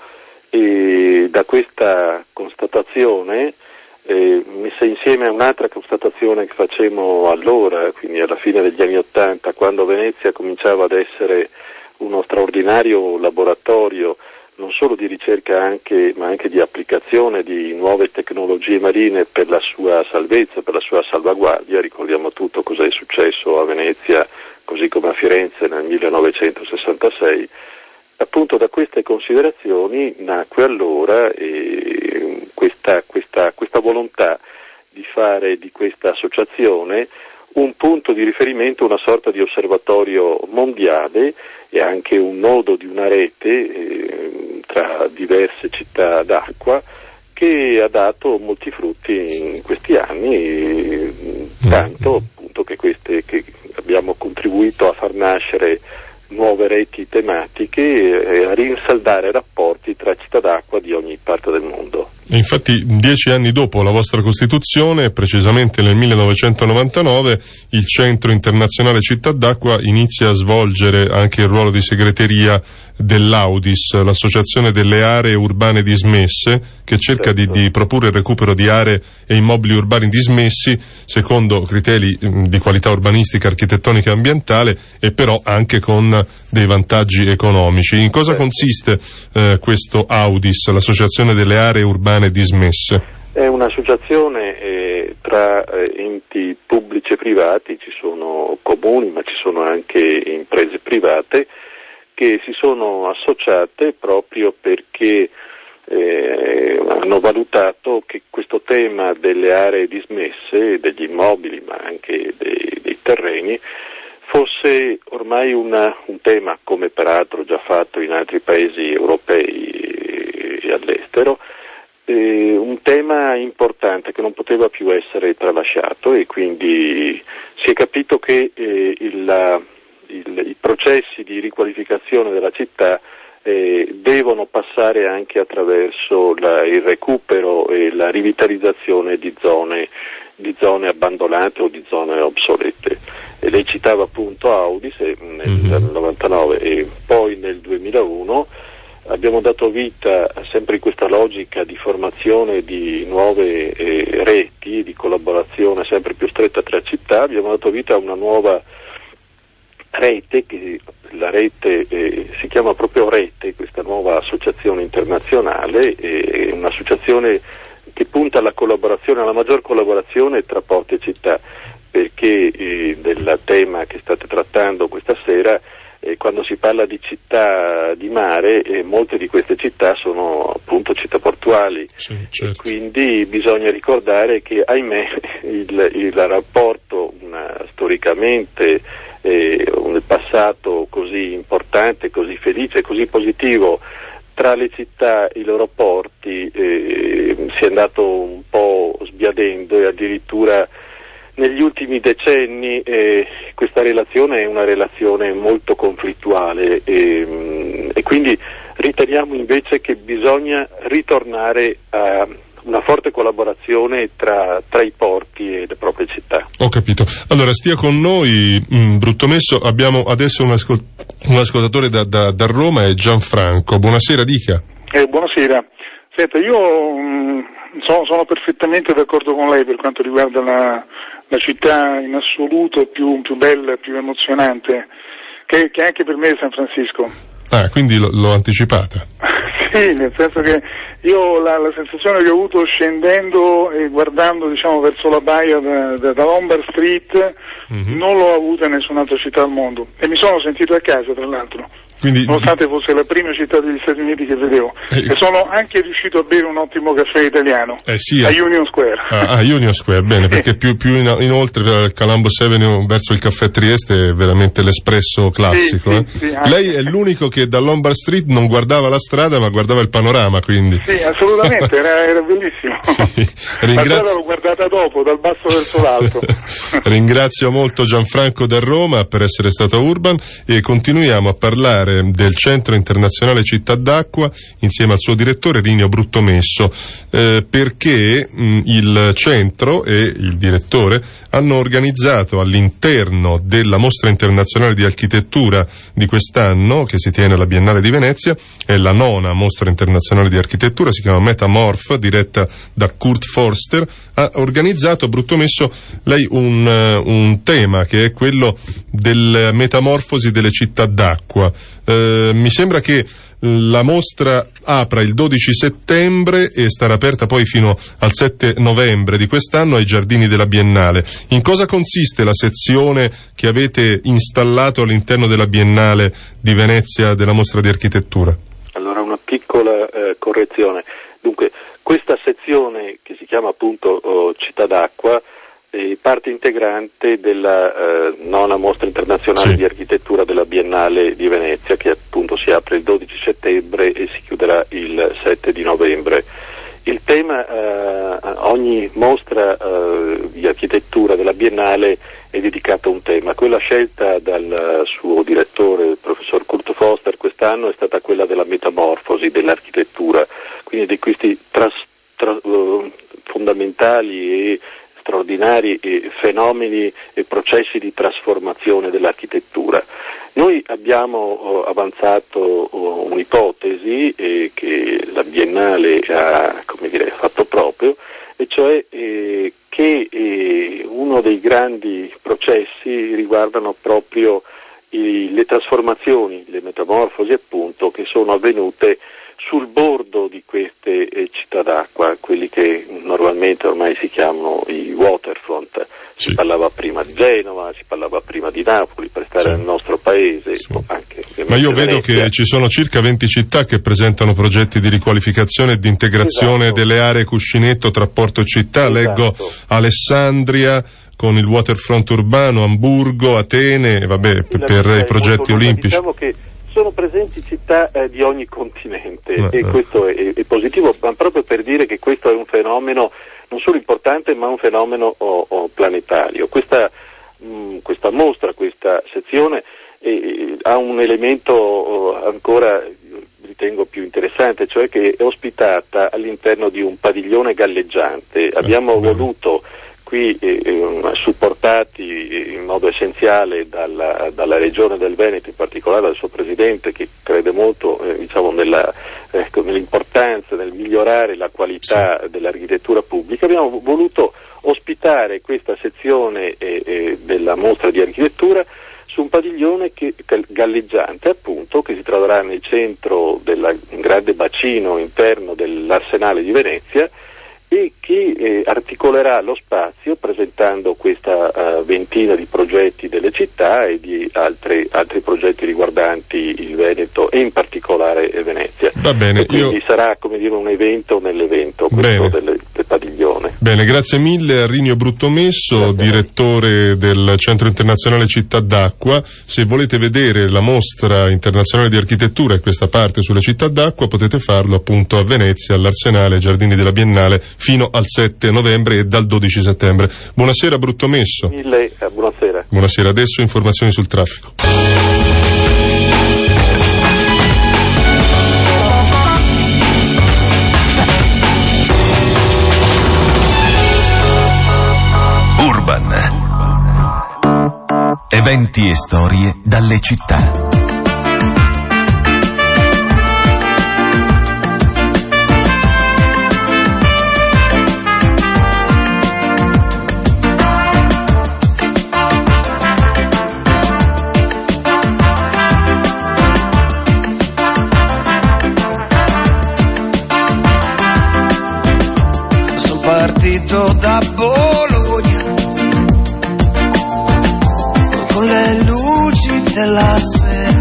L: E da questa constatazione, eh, messa insieme a un'altra constatazione che facemmo allora, quindi alla fine degli anni Ottanta, quando Venezia cominciava ad essere uno straordinario laboratorio non solo di ricerca anche, ma anche di applicazione di nuove tecnologie marine per la sua salvezza, per la sua salvaguardia. Ricordiamo tutto cosa è successo a Venezia, così come a Firenze nel millenovecentosessantasei. Appunto da queste considerazioni nacque allora eh, questa, questa, questa volontà di fare di questa associazione un punto di riferimento, una sorta di osservatorio mondiale e anche un nodo di una rete eh, tra diverse città d'acqua che ha dato molti frutti in questi anni, eh, tanto appunto che, queste, che abbiamo contribuito a far nascere nuove reti tematiche e a rinsaldare rapporti tra città d'acqua di ogni parte del mondo.
B: Infatti, dieci anni dopo la vostra costituzione, precisamente nel millenovecentonovantanove, il Centro Internazionale Città d'Acqua inizia a svolgere anche il ruolo di segreteria dell'Audis, l'associazione delle aree urbane dismesse, che cerca certo. di, di proporre il recupero di aree e immobili urbani dismessi secondo criteri di qualità urbanistica, architettonica e ambientale, e però anche con dei vantaggi economici. In cosa certo. consiste eh, questo Audis, l'associazione delle aree urbane dismesse?
L: È un'associazione eh, tra eh, enti pubblici e privati, ci sono comuni ma ci sono anche imprese private che si sono associate proprio perché eh, hanno valutato che questo tema delle aree dismesse, degli immobili ma anche dei, dei terreni, fosse ormai una, un tema, come peraltro già fatto in altri paesi europei e all'estero, tema importante che non poteva più essere tralasciato, e quindi si è capito che eh, il, la, il, i processi di riqualificazione della città eh, devono passare anche attraverso la, il recupero e la rivitalizzazione di zone, di zone abbandonate o di zone obsolete. E lei citava appunto Audis nel mm-hmm. novantanove, e poi nel duemilauno abbiamo dato vita, sempre in questa logica di formazione di nuove eh, reti, di collaborazione sempre più stretta tra città, abbiamo dato vita a una nuova rete, che la rete eh, si chiama proprio Rete, questa nuova associazione internazionale, è un'associazione che punta alla collaborazione, alla maggior collaborazione tra porti e città, perché eh, del tema che state trattando questa sera, eh, quando si parla di città di mare, eh, molte di queste città sono appunto città portuali,
B: sì, certo.
L: Quindi bisogna ricordare che, ahimè, il, il rapporto una, storicamente eh, nel passato così importante, così felice, così positivo tra le città e i loro porti eh, si è andato un po' sbiadendo, e addirittura negli ultimi decenni eh, questa relazione è una relazione molto conflittuale, e, e quindi riteniamo invece che bisogna ritornare a una forte collaborazione tra, tra i porti e le proprie città.
B: Ho capito. Allora stia con noi, mh, Bruttomesso. Abbiamo adesso un, ascol- un ascoltatore da, da, da Roma, è Gianfranco. Buonasera, dica.
N: Eh, buonasera. Senta, io mh, sono, sono perfettamente d'accordo con lei per quanto riguarda la, la città in assoluto più, più bella, più emozionante, che, che anche per me è San Francisco.
B: Ah, quindi l- l'ho anticipata.
N: Sì, nel senso che io la, la sensazione che ho avuto scendendo e guardando, diciamo, verso la baia da, da, da Lombard Street mm-hmm. non l'ho avuta in nessun'altra città al mondo, e mi sono sentito a casa, tra l'altro. Quindi, nonostante fosse la prima città degli Stati Uniti che vedevo, eh, e sono anche riuscito a bere un ottimo caffè italiano
B: eh sì,
N: a Union Square.
B: A, a Union Square, bene, perché più, più in, inoltre per Columbus Avenue verso il caffè Trieste è veramente l'espresso classico.
N: Sì,
B: eh.
N: sì, sì,
B: Lei è l'unico che da Lombard Street non guardava la strada ma guardava il panorama, quindi.
N: Sì, assolutamente, era, era bellissimo.
B: Sì, ringrazio...
N: La strada l'ho guardata dopo, dal basso verso l'alto.
B: Ringrazio molto Gianfranco da Roma per essere stato a Urban, e continuiamo a parlare del Centro Internazionale Città d'Acqua insieme al suo direttore Rinio Bruttomesso, eh, perché mh, il centro e il direttore hanno organizzato all'interno della Mostra Internazionale di Architettura di quest'anno, che si tiene alla Biennale di Venezia, è la nona Mostra Internazionale di Architettura, si chiama Metamorph, diretta da Kurt Forster. Ha organizzato, Bruttomesso, lei un, un tema che è quello della metamorfosi delle città d'acqua. Eh, mi sembra che la mostra apra il dodici settembre e starà aperta poi fino al sette novembre di quest'anno ai giardini della Biennale. In cosa consiste la sezione che avete installato all'interno della Biennale di Venezia della mostra di architettura?
L: Allora, una piccola eh, correzione. Dunque, questa sezione, che si chiama appunto oh, Città d'Acqua, è parte integrante della eh, nona mostra internazionale sì. di architettura della Biennale di Venezia, che appunto si apre il dodici settembre e si chiuderà il sette di novembre. Il tema, eh, ogni mostra eh, di architettura della Biennale è dedicata a un tema. Quella scelta dal suo direttore, il professor Kurt Foster, quest'anno è stata quella della metamorfosi dell'architettura, quindi di questi tras, tra, uh, fondamentali e straordinari fenomeni e processi di trasformazione dell'architettura. Noi abbiamo avanzato un'ipotesi eh, che la Biennale ha, come dire, fatto proprio, e cioè eh, che eh, uno dei grandi processi riguardano proprio i, le trasformazioni, le metamorfosi appunto, che sono avvenute sul bordo di queste eh, città d'acqua, quelli che normalmente ormai si chiamano i waterfront. Si sì. parlava prima di Genova, si parlava prima di Napoli, per stare sì. nel nostro paese. Sì. Anche,
B: Ma io vedo Venezia. Che ci sono circa venti città che presentano progetti di riqualificazione e di integrazione esatto. delle aree cuscinetto tra porto e città. Esatto. Leggo Alessandria con il waterfront urbano, Amburgo, Atene, vabbè, per, per i progetti olimpici.
L: Diciamo che
O: sono presenti città eh, di ogni continente
B: eh,
O: e
B: eh.
O: questo è, è positivo, ma proprio per dire che questo è un fenomeno non solo importante ma un fenomeno oh, oh, planetario. Questa, mh, questa mostra, questa sezione eh, ha un elemento oh, ancora ritengo più interessante, cioè che è ospitata all'interno di un padiglione galleggiante. Abbiamo voluto qui eh, supportati in modo essenziale dalla, dalla Regione del Veneto, in particolare dal suo Presidente, che crede molto eh, diciamo nella, ecco, nell'importanza nel migliorare la qualità sì. dell'architettura pubblica. Abbiamo voluto ospitare questa sezione eh, eh, della mostra di architettura su un padiglione che, galleggiante appunto, che si troverà nel centro del grande bacino interno dell'Arsenale di Venezia e che eh, articolerà lo spazio presentando questa uh, ventina di progetti delle città e di altri, altri progetti riguardanti il Veneto e in particolare Venezia.
B: Va bene,
O: e quindi
B: io...
O: sarà come dire un evento nell'evento questo del, del padiglione.
B: Bene, grazie mille a Rinio Bruttomesso, grazie. Direttore del Centro Internazionale Città d'Acqua. Se volete vedere la mostra internazionale di architettura e questa parte sulle città d'acqua potete farlo appunto a Venezia, all'Arsenale, ai Giardini della Biennale, fino al sette novembre e dal dodici settembre. Buonasera Bruttomesso.
O: Mille, eh, buonasera.
B: Buonasera, adesso informazioni sul traffico.
A: Urban. Eventi e storie dalle città.
C: Partito da Bologna con le luci della sera,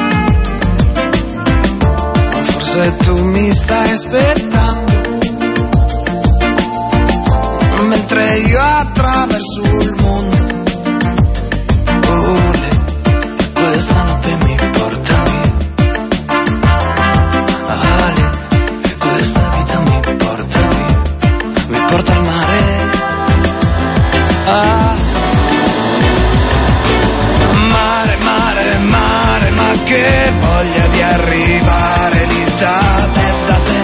C: ma forse tu mi stai aspettando mentre io attraverso il mondo. Oh, questa notte mi porta via, Ale, questa vita mi porta via, mi porta al mare. Ah. Mare, mare, mare, ma che voglia di arrivare lì da te, da te.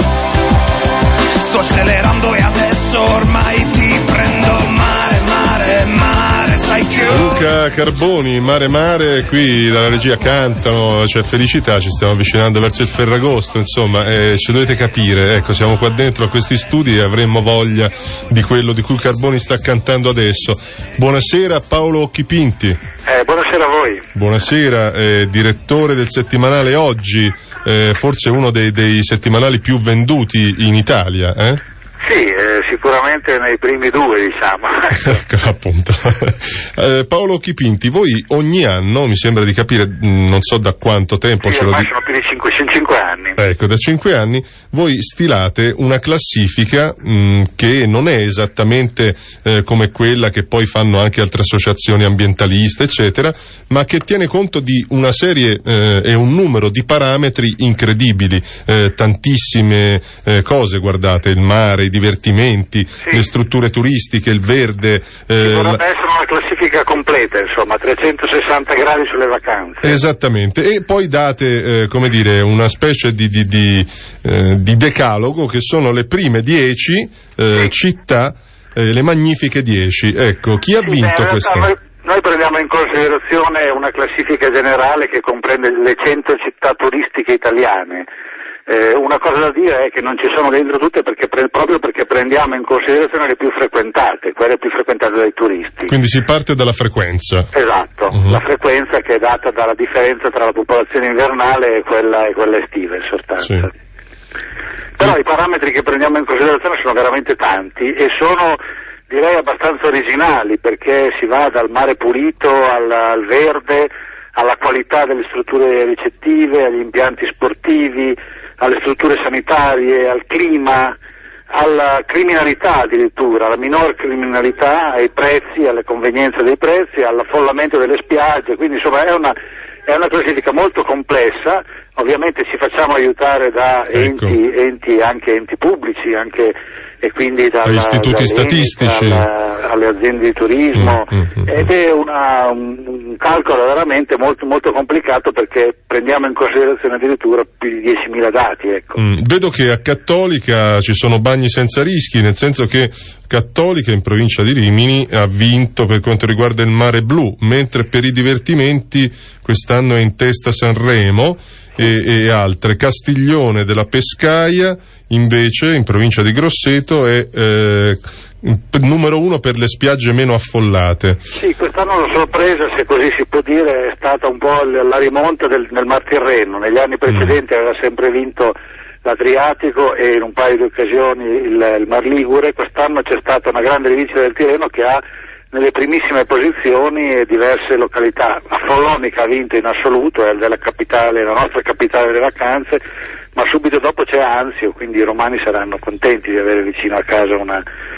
C: Sto accelerando e adesso ormai ti prendo. Mare, mare, mare, sai che
B: Luca Carboni, Mare Mare, qui dalla regia cantano, c'è felicità, ci stiamo avvicinando verso il Ferragosto, insomma, eh, ci dovete capire, ecco, siamo qua dentro a questi studi e avremmo voglia di quello di cui Carboni sta cantando adesso. Buonasera Paolo Occhipinti.
J: Eh, buonasera a voi.
B: Buonasera, eh, direttore del settimanale Oggi, eh, forse uno dei, dei settimanali più venduti in Italia, eh?
J: Sì, eh, sicuramente nei primi due, diciamo.
B: Ecco, appunto. eh, Paolo Occhipinti, voi ogni anno, mi sembra di capire, mh, non so da quanto tempo
J: sì,
B: ce lo dico.
J: sono più di cinque, cinque anni.
B: Ecco, da cinque anni voi stilate una classifica mh, che non è esattamente eh, come quella che poi fanno anche altre associazioni ambientaliste, eccetera, ma che tiene conto di una serie eh, e un numero di parametri incredibili, eh, tantissime eh, cose, guardate, il mare, i divertimenti, sì. le strutture turistiche, il verde.
J: Eh, dovrebbe la... essere una classifica completa, insomma, trecentosessanta gradi sulle vacanze.
B: Esattamente, e poi date, eh, come dire, una specie di, di, di, eh, di decalogo che sono le prime dieci eh, sì. città, eh, le magnifiche dieci. Ecco, chi ha
J: sì,
B: vinto
J: beh,
B: questo?
J: Noi, noi prendiamo in considerazione una classifica generale che comprende le cento città turistiche italiane. Eh, una cosa da dire è che non ci sono dentro tutte perché pre- proprio perché prendiamo in considerazione le più frequentate, quelle più frequentate dai turisti.
B: Quindi si parte dalla frequenza.
J: Esatto, uh-huh. La frequenza che è data dalla differenza tra la popolazione invernale e quella, e quella estiva in sostanza. Sì. Però i parametri che prendiamo in considerazione sono veramente tanti e sono, direi, abbastanza originali, perché si va dal mare pulito al, al verde, alla qualità delle strutture ricettive, agli impianti sportivi, alle strutture sanitarie, al clima, alla criminalità addirittura, alla minor criminalità, ai prezzi, alle convenienze dei prezzi, all'affollamento delle spiagge, quindi insomma è una,
P: è una classifica molto complessa, ovviamente ci facciamo aiutare da enti, ecco. enti anche enti pubblici, anche e quindi dalla,
B: istituti statistici,
P: alla, alle aziende di turismo, mm, mm, ed è una, un, un calcolo veramente molto, molto complicato, perché prendiamo in considerazione addirittura più di diecimila dati. Ecco.
B: Mm, vedo che a Cattolica ci sono bagni senza rischi, nel senso che Cattolica in provincia di Rimini ha vinto per quanto riguarda il Mare Blu, mentre per i divertimenti quest'anno è in testa Sanremo e, e altre. Castiglione della Pescaia invece in provincia di Grosseto è eh, numero uno per le spiagge meno affollate.
P: Sì, quest'anno la sorpresa, se così si può dire, è stata un po' la rimonta del, del Mar Tirreno. Negli anni precedenti mm. aveva sempre vinto l'Adriatico e in un paio di occasioni il, il Mar Ligure. Quest'anno c'è stata una grande rivincita del Tirreno che ha nelle primissime posizioni diverse località. A Follonica ha vinto in assoluto, è della capitale, la nostra capitale delle vacanze, ma subito dopo c'è Anzio, quindi i romani saranno contenti di avere vicino a casa una,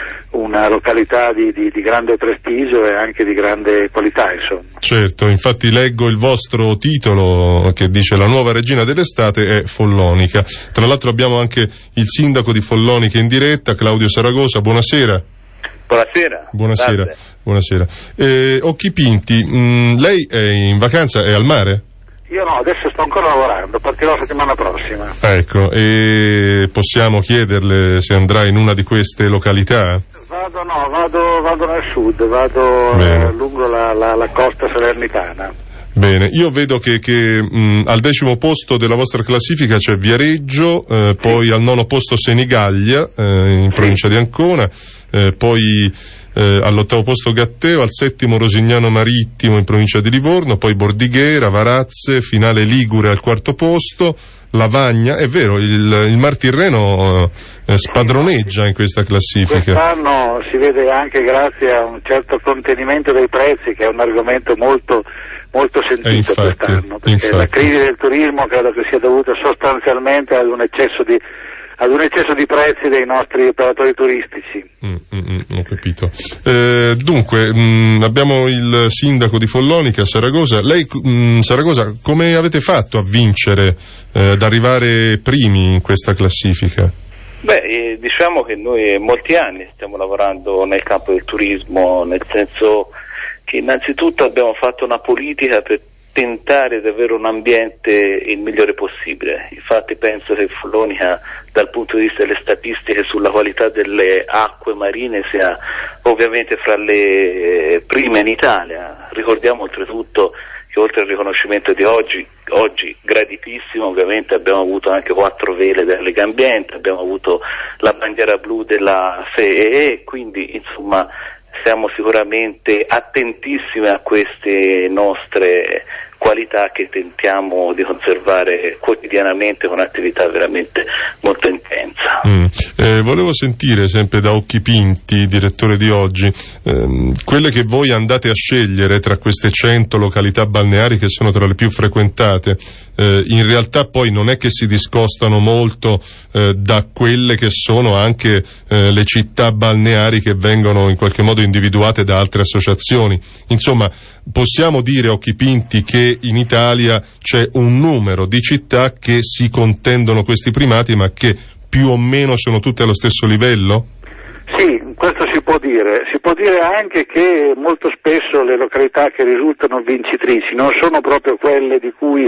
P: una località di, di, di grande prestigio e anche di grande qualità, insomma.
B: Certo, infatti leggo il vostro titolo che dice la nuova regina dell'estate è Follonica. Tra l'altro abbiamo anche il sindaco di Follonica in diretta, Claudio Saragosa, buonasera.
Q: Buonasera.
B: Buonasera. Buonasera. Eh, Occhi Pinti, mh, lei è in vacanza, è al mare?
P: Io no, adesso sto ancora lavorando, partirò la settimana prossima.
B: Ecco, e possiamo chiederle se andrà in una di queste località?
P: Vado, no, vado, vado nel sud, vado eh, lungo la, la, la costa salernitana.
B: Bene, io vedo che, che mh, al decimo posto della vostra classifica c'è Viareggio, eh, sì. Poi al nono posto Senigallia, eh, in provincia di Ancona, eh, poi eh, all'ottavo posto Gatteo, al settimo Rosignano Marittimo in provincia di Livorno, poi Bordighera, Varazze, Finale Ligure al quarto posto, Lavagna. È vero, il, il Mar Tirreno eh, spadroneggia in questa classifica.
P: Quest'anno si vede anche grazie a un certo contenimento dei prezzi, che è un argomento molto molto sentito eh, infatti, quest'anno, perché infatti. La crisi del turismo credo che sia dovuta sostanzialmente ad un eccesso di ad un eccesso di prezzi dei nostri operatori turistici.
B: Mm, mm, mm, ho capito. Eh, dunque, mh, abbiamo il sindaco di Follonica, Saragosa. Lei, mh, Saragosa, come avete fatto a vincere, eh, ad arrivare primi in questa classifica?
Q: Beh, eh, diciamo che noi molti anni stiamo lavorando nel campo del turismo, nel senso che innanzitutto abbiamo fatto una politica per tentare di avere un ambiente il migliore possibile. Infatti penso che Follonica dal punto di vista delle statistiche sulla qualità delle acque marine sia ovviamente fra le prime in Italia. Ricordiamo oltretutto che oltre al riconoscimento di oggi, oggi graditissimo, ovviamente abbiamo avuto anche quattro vele della Lega Ambiente, abbiamo avuto la bandiera blu della F E E, quindi insomma siamo sicuramente attentissimi a queste nostre qualità che tentiamo di conservare quotidianamente con attività veramente molto intensa.
B: Mm. Eh, volevo sentire sempre da Occhi Pinti, direttore di Oggi, ehm, quelle che voi andate a scegliere tra queste cento località balneari che sono tra le più frequentate, eh, in realtà poi non è che si discostano molto eh, da quelle che sono anche eh, le città balneari che vengono in qualche modo individuate da altre associazioni. Insomma, possiamo dire, Occhi Pinti, che in Italia c'è un numero di città che si contendono questi primati, ma che più o meno sono tutte allo stesso livello?
P: Sì, questo si può dire. Si può dire anche che molto spesso le località che risultano vincitrici non sono proprio quelle di cui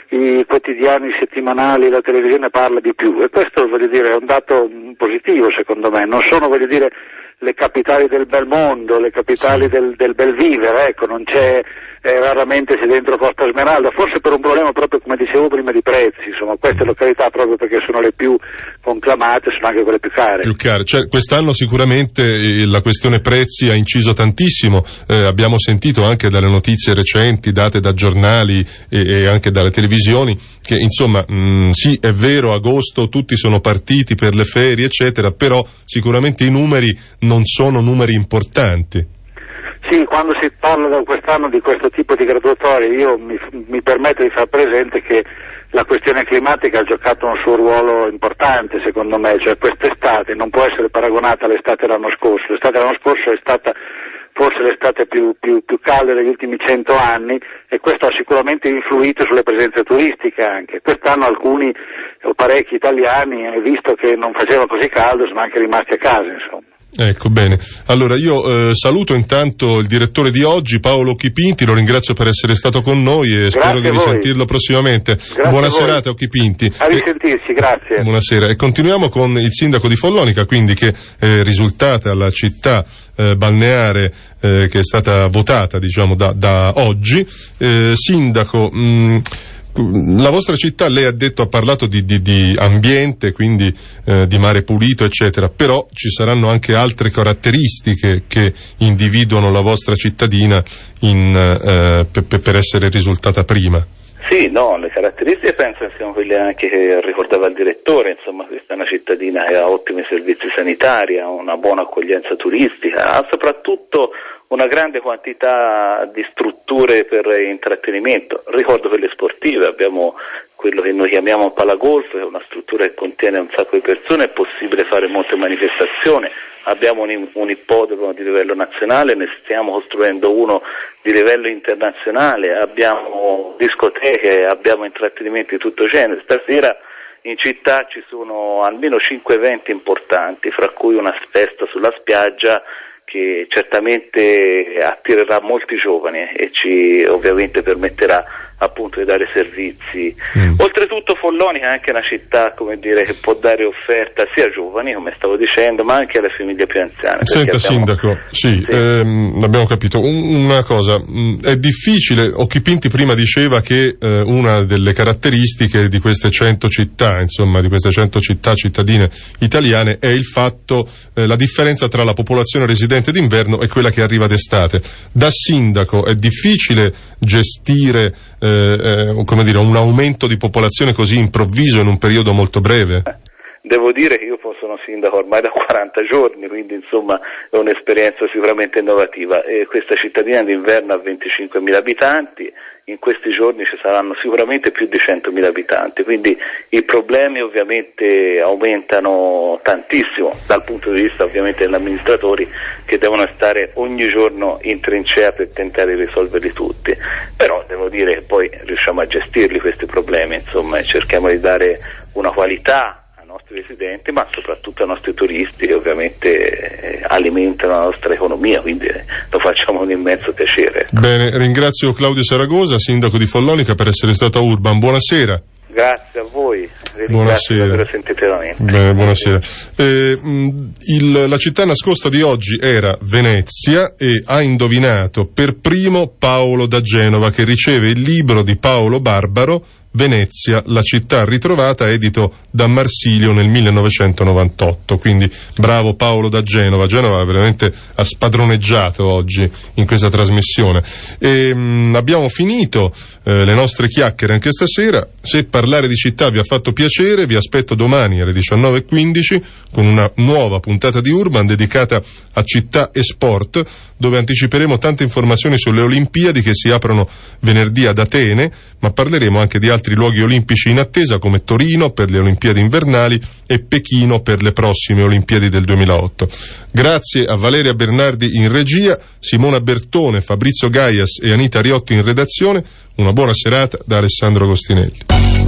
P: i quotidiani settimanali, la televisione parla di più, e questo, voglio dire, è un dato positivo secondo me. Non sono, voglio dire, le capitali del bel mondo, le capitali sì. del, del bel vivere, ecco, non c'è, eh, raramente c'è dentro Costa Smeralda, forse per un problema proprio, come dicevo prima, di prezzi. Insomma, queste località, proprio perché sono le più conclamate, sono anche quelle più care.
B: Più care, cioè quest'anno sicuramente eh, la questione prezzi ha inciso tantissimo, eh, abbiamo sentito anche dalle notizie recenti date da giornali e, e anche dalle televisioni che insomma mh, sì, è vero, agosto tutti sono partiti per le ferie eccetera, però sicuramente i numeri non sono numeri importanti.
P: Sì, quando si parla da quest'anno di questo tipo di graduatorie, io mi, mi permetto di far presente che la questione climatica ha giocato un suo ruolo importante, secondo me, cioè quest'estate non può essere paragonata all'estate dell'anno scorso. L'estate dell'anno scorso è stata forse l'estate più, più, più calda degli ultimi cento anni, e questo ha sicuramente influito sulle presenze turistiche anche. Quest'anno alcuni o parecchi italiani, eh, visto che non faceva così caldo, sono anche rimasti a casa, insomma.
B: Ecco, bene. Allora io eh, saluto intanto il direttore di oggi, Paolo Occhipinti, lo ringrazio per essere stato con noi e grazie spero di risentirlo prossimamente. Grazie. Buona serata Occhipinti.
P: A risentirci, grazie.
B: Buonasera. E continuiamo con il sindaco di Follonica, quindi che è risultata la città eh, balneare eh, che è stata votata, diciamo, da, da oggi. Eh, sindaco, mh, la vostra città, lei ha detto, ha parlato di, di, di ambiente, quindi eh, di mare pulito, eccetera, però ci saranno anche altre caratteristiche che individuano la vostra cittadina in, eh, per, per essere risultata prima.
Q: Sì, no, le caratteristiche penso che siano quelle anche che ricordava il direttore, insomma questa è una cittadina che ha ottimi servizi sanitari, ha una buona accoglienza turistica, ha soprattutto una grande quantità di strutture per intrattenimento. Ricordo quelle sportive, abbiamo quello che noi chiamiamo palagolf, che è una struttura che contiene un sacco di persone, è possibile fare molte manifestazioni, abbiamo un, un ippodromo di livello nazionale, ne stiamo costruendo uno di livello internazionale, abbiamo discoteche, abbiamo intrattenimenti di tutto genere. Stasera in città ci sono almeno cinque eventi importanti, fra cui una festa sulla spiaggia che certamente attirerà molti giovani e ci ovviamente permetterà appunto di dare servizi. Mm. Oltretutto Follonica è anche una città, come dire, che può dare offerta sia ai giovani, come stavo dicendo, ma anche alle famiglie più anziane.
B: Senta abbiamo... sindaco, sì, sì. Ehm, abbiamo capito. Un, una cosa, è difficile, Occhipinti prima diceva che eh, una delle caratteristiche di queste cento città, insomma di queste cento città cittadine italiane, è il fatto, eh, la differenza tra la popolazione residente d'inverno e quella che arriva d'estate. Da sindaco è difficile gestire eh, eh, come dire, un aumento di popolazione così improvviso in un periodo molto breve?
Q: Devo dire che io sono sindaco ormai da quaranta giorni, quindi insomma è un'esperienza sicuramente innovativa. E questa cittadina d'inverno ha venticinquemila abitanti, in questi giorni ci saranno sicuramente più di centomila abitanti, quindi i problemi ovviamente aumentano tantissimo dal punto di vista ovviamente degli amministratori, che devono stare ogni giorno in trincea per tentare di risolverli tutti, però devo dire che poi riusciamo a gestirli questi problemi, insomma, e cerchiamo di dare una qualità ai nostri residenti, ma soprattutto ai nostri turisti, che ovviamente eh, alimentano la nostra economia, quindi eh, lo facciamo con immenso piacere.
B: Bene, ringrazio Claudio Saragosa, sindaco di Follonica, per essere stato a Urban. Buonasera.
Q: Grazie a voi,
B: buonasera. Bene, buonasera. Eh, il, la città nascosta di oggi era Venezia e ha indovinato per primo Paolo da Genova, che riceve il libro di Paolo Barbaro, Venezia, la città ritrovata, edito da Marsilio nel millenovecentonovantotto. Quindi bravo Paolo da Genova. Genova veramente ha spadroneggiato oggi in questa trasmissione. E, mh, abbiamo finito eh, le nostre chiacchiere anche stasera. Se parlare di città vi ha fatto piacere, vi aspetto domani alle diciannove e quindici con una nuova puntata di Urban dedicata a città e sport, dove anticiperemo tante informazioni sulle Olimpiadi che si aprono venerdì ad Atene, ma parleremo anche di altri luoghi olimpici in attesa, come Torino per le Olimpiadi invernali e Pechino per le prossime Olimpiadi del duemilaotto. Grazie a Valeria Bernardi in regia, Simona Bertone, Fabrizio Gaias e Anita Riotti in redazione. Una buona serata da Alessandro Agostinelli.